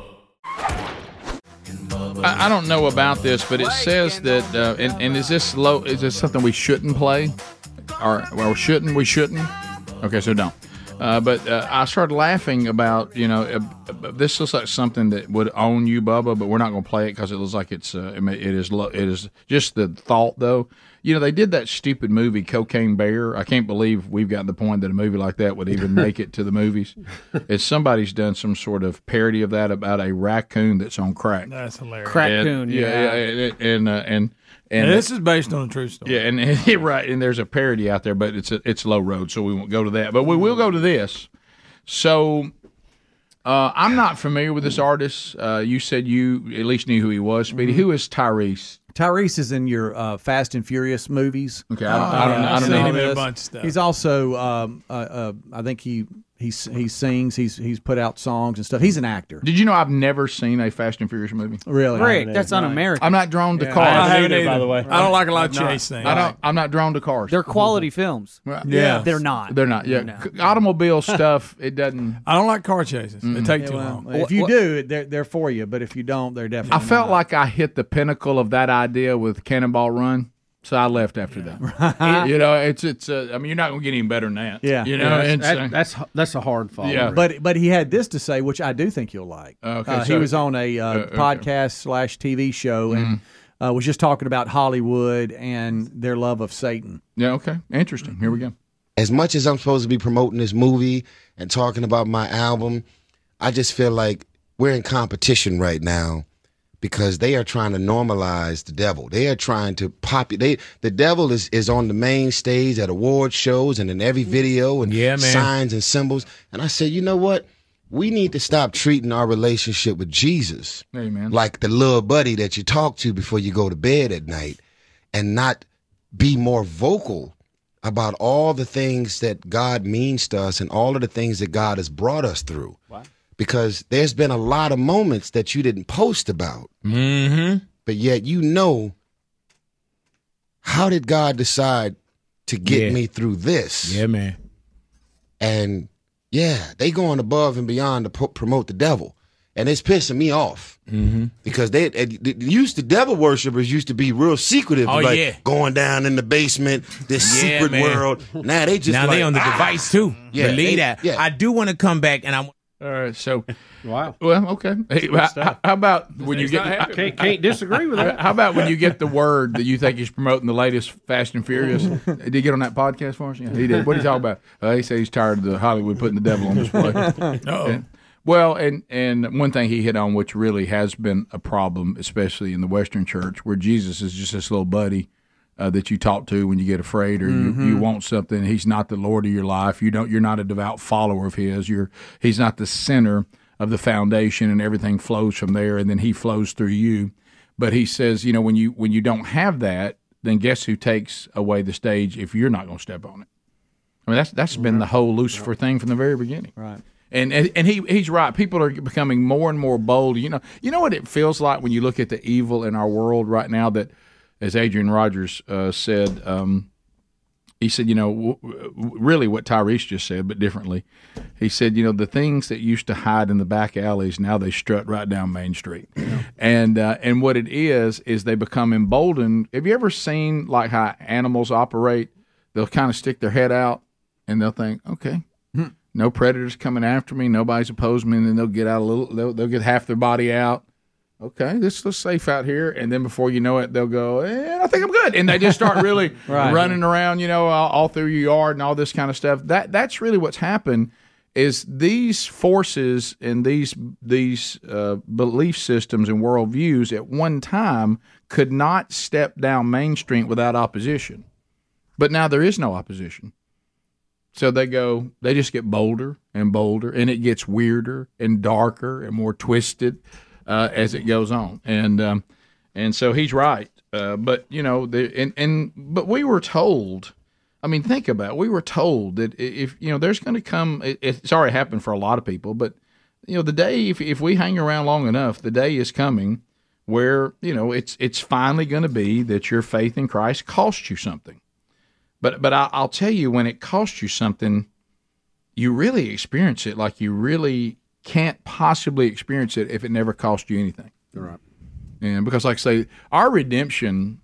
I don't know about this, but it says that, and is this something we shouldn't play? Or shouldn't? We shouldn't? Okay, so don't. But I started laughing about, this looks like something that would own you, Bubba, but we're not going to play it because it looks like it is just the thought, though. They did that stupid movie, Cocaine Bear. I can't believe we've gotten to the point that a movie like that would even make it to the movies. Somebody's done some sort of parody of that about a raccoon that's on crack. That's hilarious. Crackcoon, And this is based on a true story. Yeah, and right, and there's a parody out there, but it's low road, so we won't go to that. But we will go to this. So I'm not familiar with this artist. You said you at least knew who he was, Speedy. Who is Tyrese? Tyrese is in your Fast and Furious movies. Okay, I don't know. Him in a bunch of stuff. He's also, I think he sings. He's put out songs and stuff. He's an actor. Did you know I've never seen a Fast and Furious movie? Really? Rick, that's un-American. I'm not drawn to cars. I haven't either, by the way. I don't like a lot of chase things. I'm not drawn to cars. They're quality films. Yeah. They're not. They're not. Yeah, No. Automobile stuff. It doesn't. I don't like car chases. They take too long. If you do, they're for you. But if you don't, they're definitely. I felt like I hit the pinnacle of that idea with Cannonball Run. So I left after that. You know, it's. I mean, you're not going to get any better than that. Yeah, you know, that's a hard follow. Yeah. But he had this to say, which I do think you'll like. Okay, he was on a podcast / TV show and was just talking about Hollywood and their love of Satan. Yeah. Okay. Interesting. Here we go. As much as I'm supposed to be promoting this movie and talking about my album, I just feel like we're in competition right now. Because they are trying to normalize the devil. They are trying to the devil is on the main stage at award shows and in every video and signs and symbols. And I said, you know what? We need to stop treating our relationship with Jesus like the little buddy that you talk to before you go to bed at night and not be more vocal about all the things that God means to us and all of the things that God has brought us through. Wow. Because there's been a lot of moments that you didn't post about. Mm-hmm. But yet how did God decide to get me through this? Yeah, man. And, they going above and beyond to promote the devil. And it's pissing me off. Mm-hmm. Because the devil worshipers used to be real secretive. Going down in the basement, this secret world. Now they they on the device, too. Yeah, Believe that. Yeah. I do want to come back and I'm... All right, so wow. Well, okay. Hey, how about when you get? Can't disagree with that. How about when you get the word that you think he's promoting the latest Fast and Furious? Did he get on that podcast for us? Yeah, he did. What did he talk about? He said he's tired of the Hollywood putting the devil on display. Well, and one thing he hit on, which really has been a problem, especially in the Western church, where Jesus is just this little buddy that you talk to when you get afraid or you want something. He's not the Lord of your life. You're not a devout follower of his. He's not the center of the foundation, and everything flows from there, and then he flows through you. But he says, when you don't have that, then guess who takes away the stage if you're not going to step on it? I mean, that's been the whole Lucifer thing from the very beginning. Right. And he's right. People are becoming more and more bold. You know what it feels like when you look at the evil in our world right now that, as Adrian Rogers said, he said, really what Tyrese just said, but differently. He said, the things that used to hide in the back alleys, now they strut right down Main Street. Yeah. And what it is they become emboldened. Have you ever seen like how animals operate? They'll kind of stick their head out and they'll think, okay, no predators coming after me, nobody's opposing me, and then they'll get out they'll get half their body out. Okay, this looks safe out here, and then before you know it, they'll go, I think I'm good, and they just start really running around, all through your yard and all this kind of stuff. That's really what's happened. Is these forces and these belief systems and worldviews at one time could not step down Main Street without opposition, but now there is no opposition. So they just get bolder and bolder, and it gets weirder and darker and more twisted as it goes on, and so he's right. But but we were told. I mean, think about it. We were told that if there's going to come. It's already happened for a lot of people, but the day if we hang around long enough, the day is coming where it's finally going to be that your faith in Christ costs you something. But I'll tell you, when it costs you something, you really experience it like you really can't possibly experience it if it never cost you anything. Right. And because, like I say, our redemption,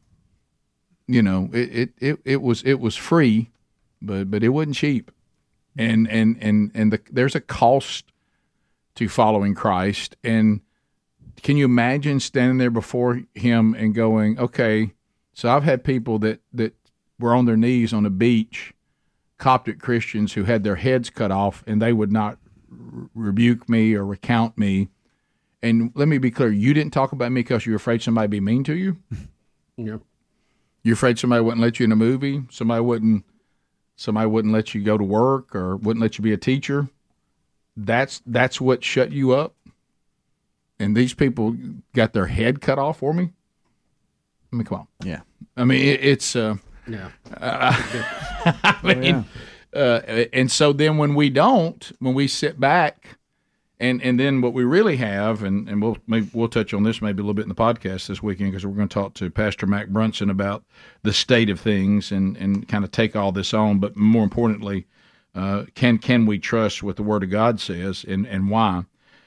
it was free, but it wasn't cheap, and there's a cost to following Christ. And can you imagine standing there before Him and going, okay, so I've had people that were on their knees on the beach, Coptic Christians who had their heads cut off, and they would not rebuke me or recount me. And let me be clear, you didn't talk about me because you were afraid somebody would be mean to you? Yeah. You're afraid somebody wouldn't let you in a movie? Somebody wouldn't let you go to work or wouldn't let you be a teacher? That's what shut you up? And these people got their head cut off for me? I mean, come on. Yeah. I mean, it's yeah. I mean, and so then when we sit back, and then what we really have, and we'll touch on this maybe a little bit in the podcast this weekend, because we're going to talk to Pastor Mac Brunson about the state of things and kind of take all this on. But more importantly, can we trust what the Word of God says, and why?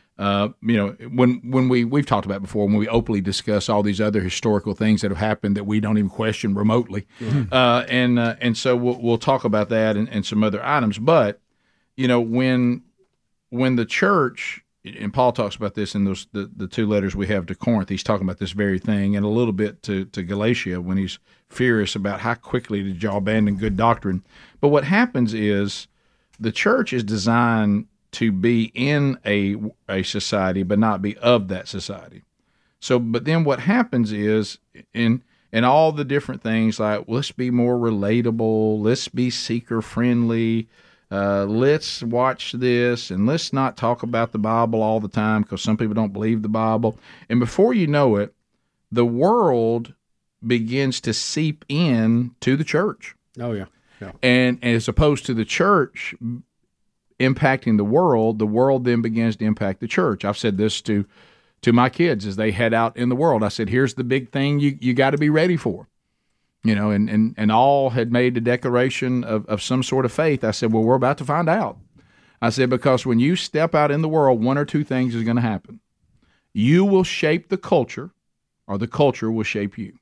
When we've talked about before, when we openly discuss all these other historical things that have happened that we don't even question remotely, and so we'll talk about that and some other items. But when the church, and Paul talks about this in the two letters we have to Corinth, he's talking about this very thing, and a little bit to Galatia when he's furious about how quickly did y'all abandon good doctrine. But what happens is the church is designed to be in a society, but not be of that society. So, but then what happens is in all the different things, like let's be more relatable, let's be seeker friendly, let's watch this, and let's not talk about the Bible all the time because some people don't believe the Bible. And before you know it, the world begins to seep in to the church. Oh yeah, yeah. And as opposed to the church impacting the world then begins to impact the church. I've said this to my kids as they head out in the world. I said, here's the big thing you got to be ready for. And all had made a declaration of some sort of faith. I said, well, we're about to find out. I said, because when you step out in the world, one or two things is going to happen. You will shape the culture, or the culture will shape you.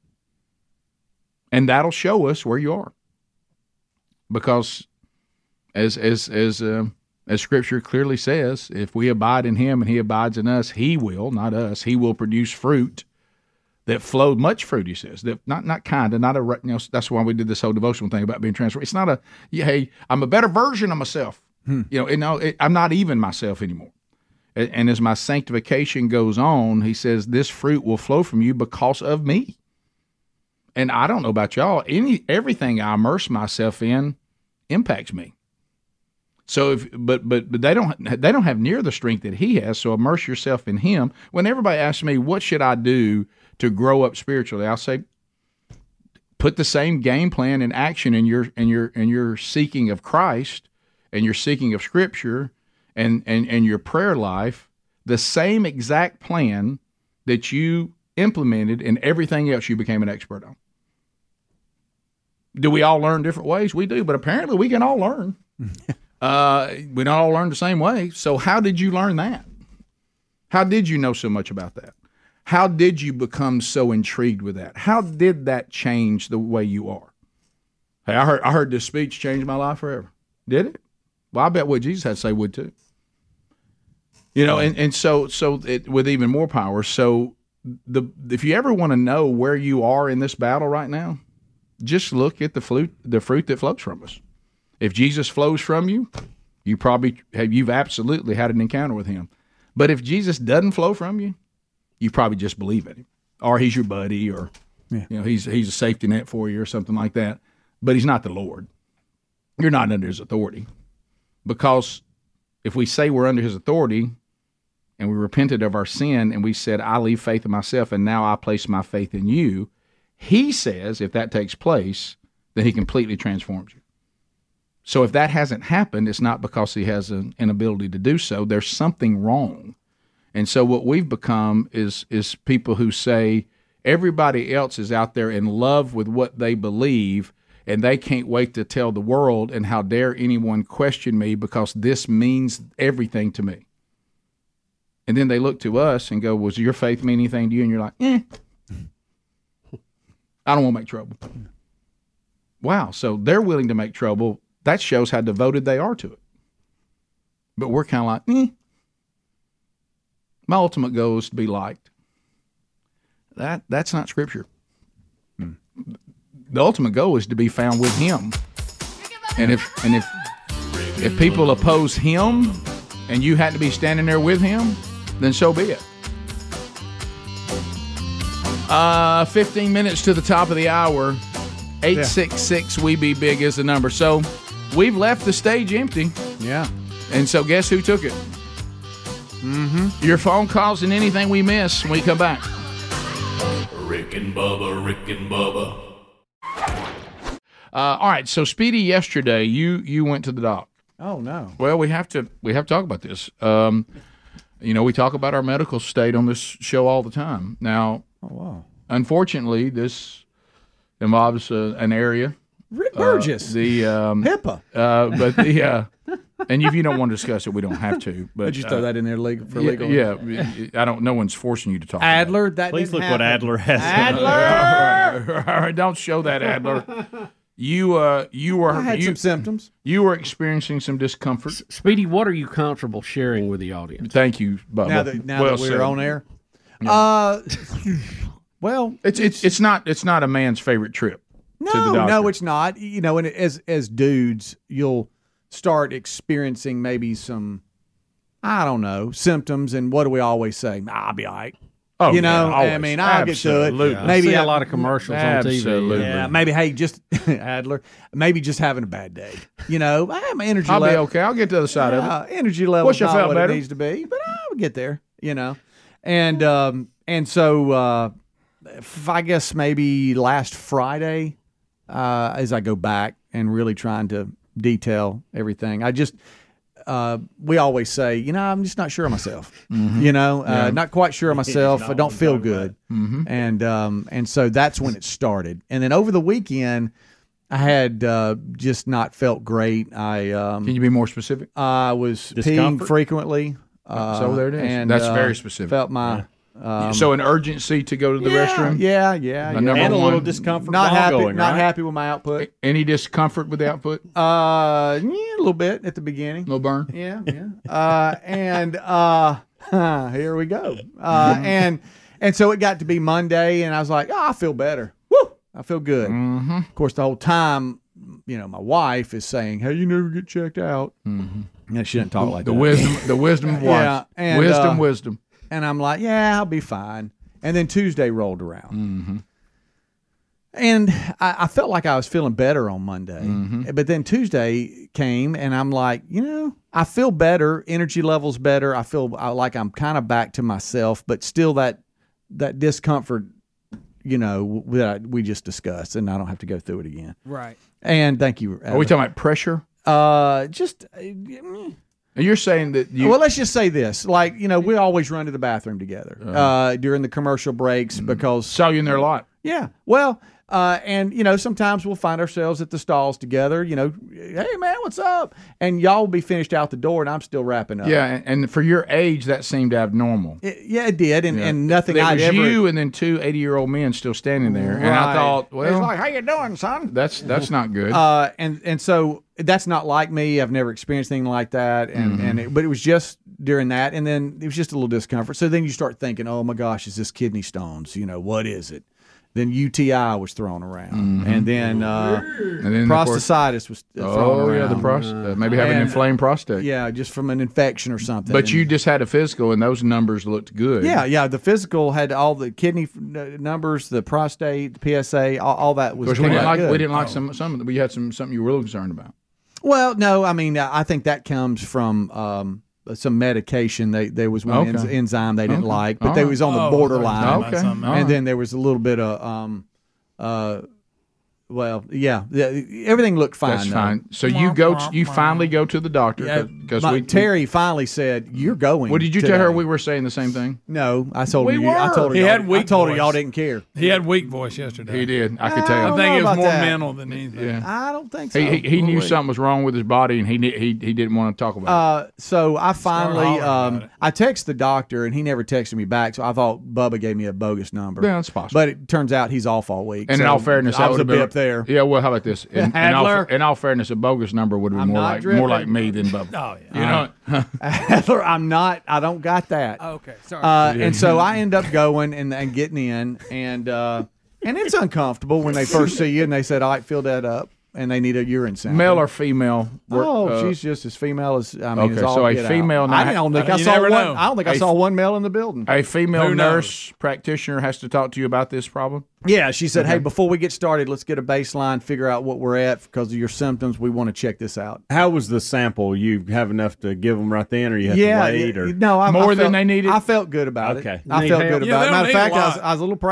And that'll show us where you are. Because as Scripture clearly says, if we abide in Him and He abides in us, He will, not us, He will produce fruit that flowed, much fruit, He says. That not kind of, not a, that's why we did this whole devotional thing about being transformed. It's not a, hey, I'm a better version of myself. I'm not even myself anymore. And as my sanctification goes on, He says, this fruit will flow from you because of me. And I don't know about y'all, everything I immerse myself in impacts me. So, but they don't have near the strength that He has. So immerse yourself in Him. When everybody asks me, what should I do to grow up spiritually, I'll say, put the same game plan in action in your seeking of Christ and your seeking of Scripture and your prayer life. The same exact plan that you implemented in everything else you became an expert on. Do we all learn different ways? We do, but apparently we can all learn. We don't all learn the same way. So how did you learn that? How did you know so much about that? How did you become so intrigued with that? How did that change the way you are? Hey, I heard this speech changed my life forever. Did it? Well, I bet what Jesus had to say would too. And so it, with even more power. So if you ever want to know where you are in this battle right now, just look at the fruit that flows from us. If Jesus flows from you, you've absolutely had an encounter with Him. But if Jesus doesn't flow from you, you probably just believe in Him, or He's your buddy, or He's a safety net for you, or something like that. But He's not the Lord. You're not under His authority, because if we say we're under His authority and we repented of our sin and we said, I leave faith in myself and now I place my faith in you, He says if that takes place, then He completely transforms you. So if that hasn't happened, it's not because He has an inability to do so. There's something wrong. And so what we've become is people who say everybody else is out there in love with what they believe, and they can't wait to tell the world, and how dare anyone question me because this means everything to me. And then they look to us and go, was your faith mean anything to you? And you're like, I don't want to make trouble. Wow, so they're willing to make trouble. That shows how devoted they are to it. But we're kind of like, my ultimate goal is to be liked. That's not Scripture. The ultimate goal is to be found with Him. And if people oppose Him and you had to be standing there with Him, then so be it. 15 minutes to the top of the hour. 866-WE-BE-BIG is the number. So we've left the stage empty. Yeah. And so guess who took it? Your phone calls and anything we miss when we come back. Rick Rick and Bubba, Rick and Bubba. All right, so Speedy, yesterday you went to the doc. Oh no. Well, we have to talk about this. We talk about our medical state on this show all the time. Now, unfortunately, this involves an area. Rick Burgess. The HIPAA. But the and if you don't want to discuss it, we don't have to. But Did you throw that in there for legal? Yeah, I don't. No one's forcing you to talk. Adler. About it. Please look what Adler has. Adler. All right, don't show that, Adler. You were. I had some symptoms. You were experiencing some discomfort. Speedy, what are you comfortable sharing with the audience? Thank you, Bubba. Now that we're on air. Well, it's not a man's favorite trip. No, it's not. And as dudes, you'll start experiencing maybe some, I don't know, symptoms. And what do we always say? I'll be all right. Oh, always. I mean, I'll get to it. Yeah. Maybe see a lot of commercials on TV. Yeah, maybe, hey, just Adler, maybe just having a bad day. My energy I'll level. be okay. I'll get to the other side of it. Energy level is not what better? It needs to be, but I'll get there. And so I guess maybe last Friday, as I go back and really trying to detail everything, we always say, I'm just not sure of myself. Mm-hmm. Not quite sure of myself. I don't feel good. Mm-hmm. And so that's when it started. And then over the weekend, I had just not felt great. Can you be more specific? I was peeing frequently. So there it is. And that's very specific. Felt my. So an urgency to go to the restroom? Yeah. And a little discomfort. Not happy. Going, not right? happy with my output. Any discomfort with the output? A little bit at the beginning. No burn. Yeah. Here we go. And so it got to be Monday, and I was like, I feel better. Woo! I feel good. Mm-hmm. Of course, the whole time, my wife is saying, "Hey, you never get checked out." Mm-hmm. And she didn't talk like the that. The wisdom of wives. Yeah, and, wisdom. And I'm like, yeah, I'll be fine. And then Tuesday rolled around. Mm-hmm. And I felt like I was feeling better on Monday. Mm-hmm. But then Tuesday came, and I'm like, I feel better. Energy level's better. I feel like I'm kind of back to myself, but still that discomfort, that we just discussed, and I don't have to go through it again. Right. And thank you. Are we talking about pressure? You're saying that well, let's just say this. Like, we always run to the bathroom together during the commercial breaks because... Saw you in there a lot. Yeah. Well, and, sometimes we'll find ourselves at the stalls together, hey, man, what's up? And y'all will be finished out the door, and I'm still wrapping up. Yeah, and for your age, that seemed abnormal. It did, and nothing There I'd was ever... you and then two 80-year-old men still standing there. And I thought, well... It's like, how you doing, son? That's not good. And so that's not like me. I've never experienced anything like that. But it was just during that, and then it was just a little discomfort. So then you start thinking, oh my gosh, is this kidney stones? What is it? Then UTI was thrown around, and then prostatitis was thrown around. Maybe having an inflamed prostate. Yeah, just from an infection or something. But you just had a physical, and those numbers looked good. Yeah. The physical had all the kidney numbers, the prostate, the PSA, all that was. We didn't like some of them. We had something you were really concerned about. Well, no, I mean, I think that comes from some medication. There was one enzyme they didn't like, but they was on the borderline. And then there was a little bit of everything looked fine. That's fine. So you finally go to the doctor because Terry finally said you're going. Well, did you tell her we were saying the same thing? No, I told her. I told her. I told her y'all didn't care. He had weak voice yesterday. He did. I could tell. I think it was more mental than anything. Yeah. I don't think so. He knew something was wrong with his body, and he didn't want to talk about it. So I finally I texted the doctor, and he never texted me back. So I thought Bubba gave me a bogus number. Yeah, that's possible. But it turns out he's off all week. And in all fairness, I was a bit up there. Yeah. Well, how about this? In all fairness, a bogus number would have been more like me than Bubba. Oh yeah. Adler, I'm not. I don't got that. Okay, sorry. And so I end up going and getting in, and it's uncomfortable when they first see you and they said, "All right, fill that up," and they need a urine sample. Male or female? She's just as female as I mean. Okay, as all so a get female. Out. I don't think I saw one. I don't think I saw one male in the building. A female nurse practitioner has to talk to you about this problem. Yeah, she said, "Hey, before we get started, let's get a baseline, figure out what we're at because of your symptoms. We want to check this out." How was the sample? You have enough to give them right then, or you have to wait? Or no, more than they needed? I felt good about it. I felt good about it. Matter of fact, I was a little proud.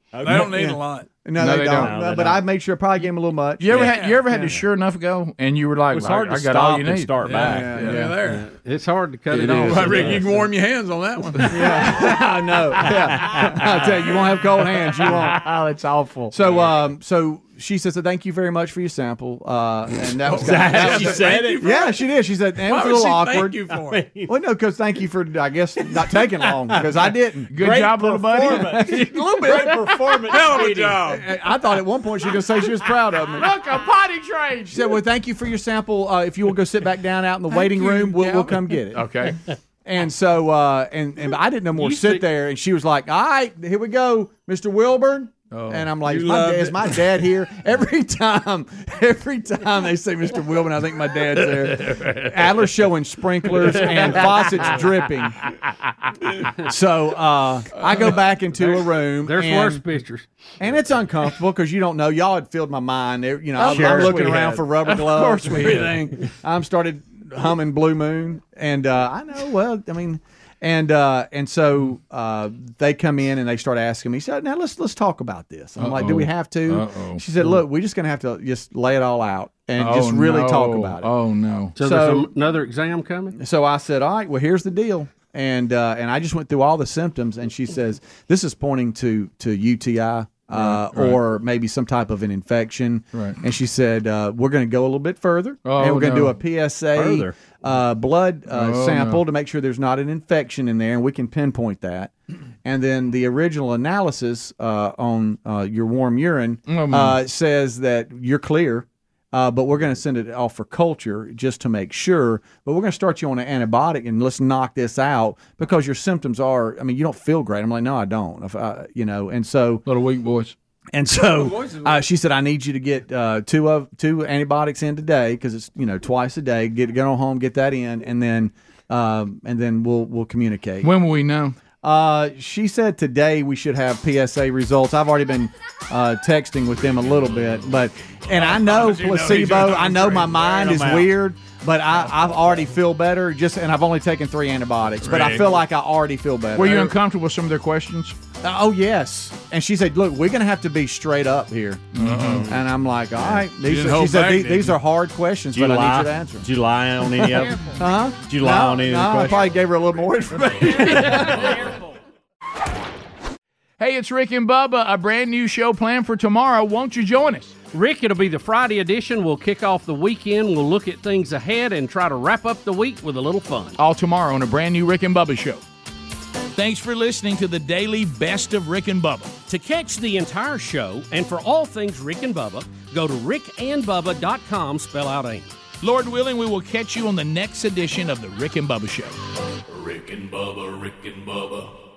They don't need a lot. No, they don't. But I made sure I probably gave them a little much. You ever had to Sure Enough go, and you were like, It's hard to I got all stop you and need. start back. There. It's hard to cut it off. Right, Rick, you can warm your hands on that one. I know. Yeah. I'll tell you won't have cold hands. You won't. Oh, it's awful. So she said, "Thank you very much for your sample." And that was She said it. Yeah, she did. She said, "And it was a little awkward." Thank you for it. Well, no, because thank you for, I guess, not taking long because I didn't. Good job, little buddy. A little bit. Great performance. Hell of a job. I thought at one point she was going to say she was proud of me. Look, a potty train. She said, "Well, thank you for your sample. If you will go sit back down out in the waiting room, we'll come get it." Okay. And so, and I didn't no more sit there. And she was like, "All right, here we go, Mr. Wilburn." And I'm like, is my dad here? Every time they say Mr. Wilburn, I think my dad's there. Adler's showing sprinklers and faucets dripping. So I go back into a room. There's worse pictures. And it's uncomfortable because you don't know. Y'all had filled my mind. You know, Sure, I'm looking we around had. for rubber gloves and everything. I'm started humming Blue Moon. And I know, well, I mean... And so they come in and they start asking me. She said, "Now let's talk about this." I'm like, "Do we have to?" She said, "Look, we're just gonna have to just lay it all out and just really talk about it." Oh no! So there's another exam coming. So I said, "All right, well, here's the deal." And I just went through all the symptoms, and she says, "This is pointing to UTI." Or maybe some type of an infection. Right. And she said, we're going to go a little bit further, and we're going to do a PSA blood sample to make sure there's not an infection in there, and we can pinpoint that. And then the original analysis on your warm urine says that you're clear. But we're going to send it off for culture just to make sure. But we're going to start you on an antibiotic and let's knock this out because your symptoms are, I mean, you don't feel great. I'm like, no, I don't. And so. Little weak voice. And so she said, I need you to get two antibiotics in today because it's, twice a day. Go home, get that in, and then we'll communicate. When will we know? She said today we should have PSA results. I've already been texting with them a little bit, and I know placebo. I know my mind is weird, but I already feel better. And I've only taken 3 antibiotics, but I feel like I already feel better. Were you uncomfortable with some of their questions? Oh yes. And she said, "Look, we're going to have to be straight up here." And I'm like, "All right." She said, "These are hard questions, but I need you to answer them." Did you lie on any of them? Huh? Did you lie on any of the questions? I probably gave her a little more information. Hey, it's Rick and Bubba, a brand new show planned for tomorrow. Won't you join us? Rick, it'll be the Friday edition. We'll kick off the weekend. We'll look at things ahead and try to wrap up the week with a little fun. All tomorrow on a brand new Rick and Bubba show. Thanks for listening to the daily Best of Rick and Bubba. To catch the entire show and for all things Rick and Bubba, go to rickandbubba.com, spell out AIM. Lord willing, we will catch you on the next edition of the Rick and Bubba show. Rick and Bubba, Rick and Bubba.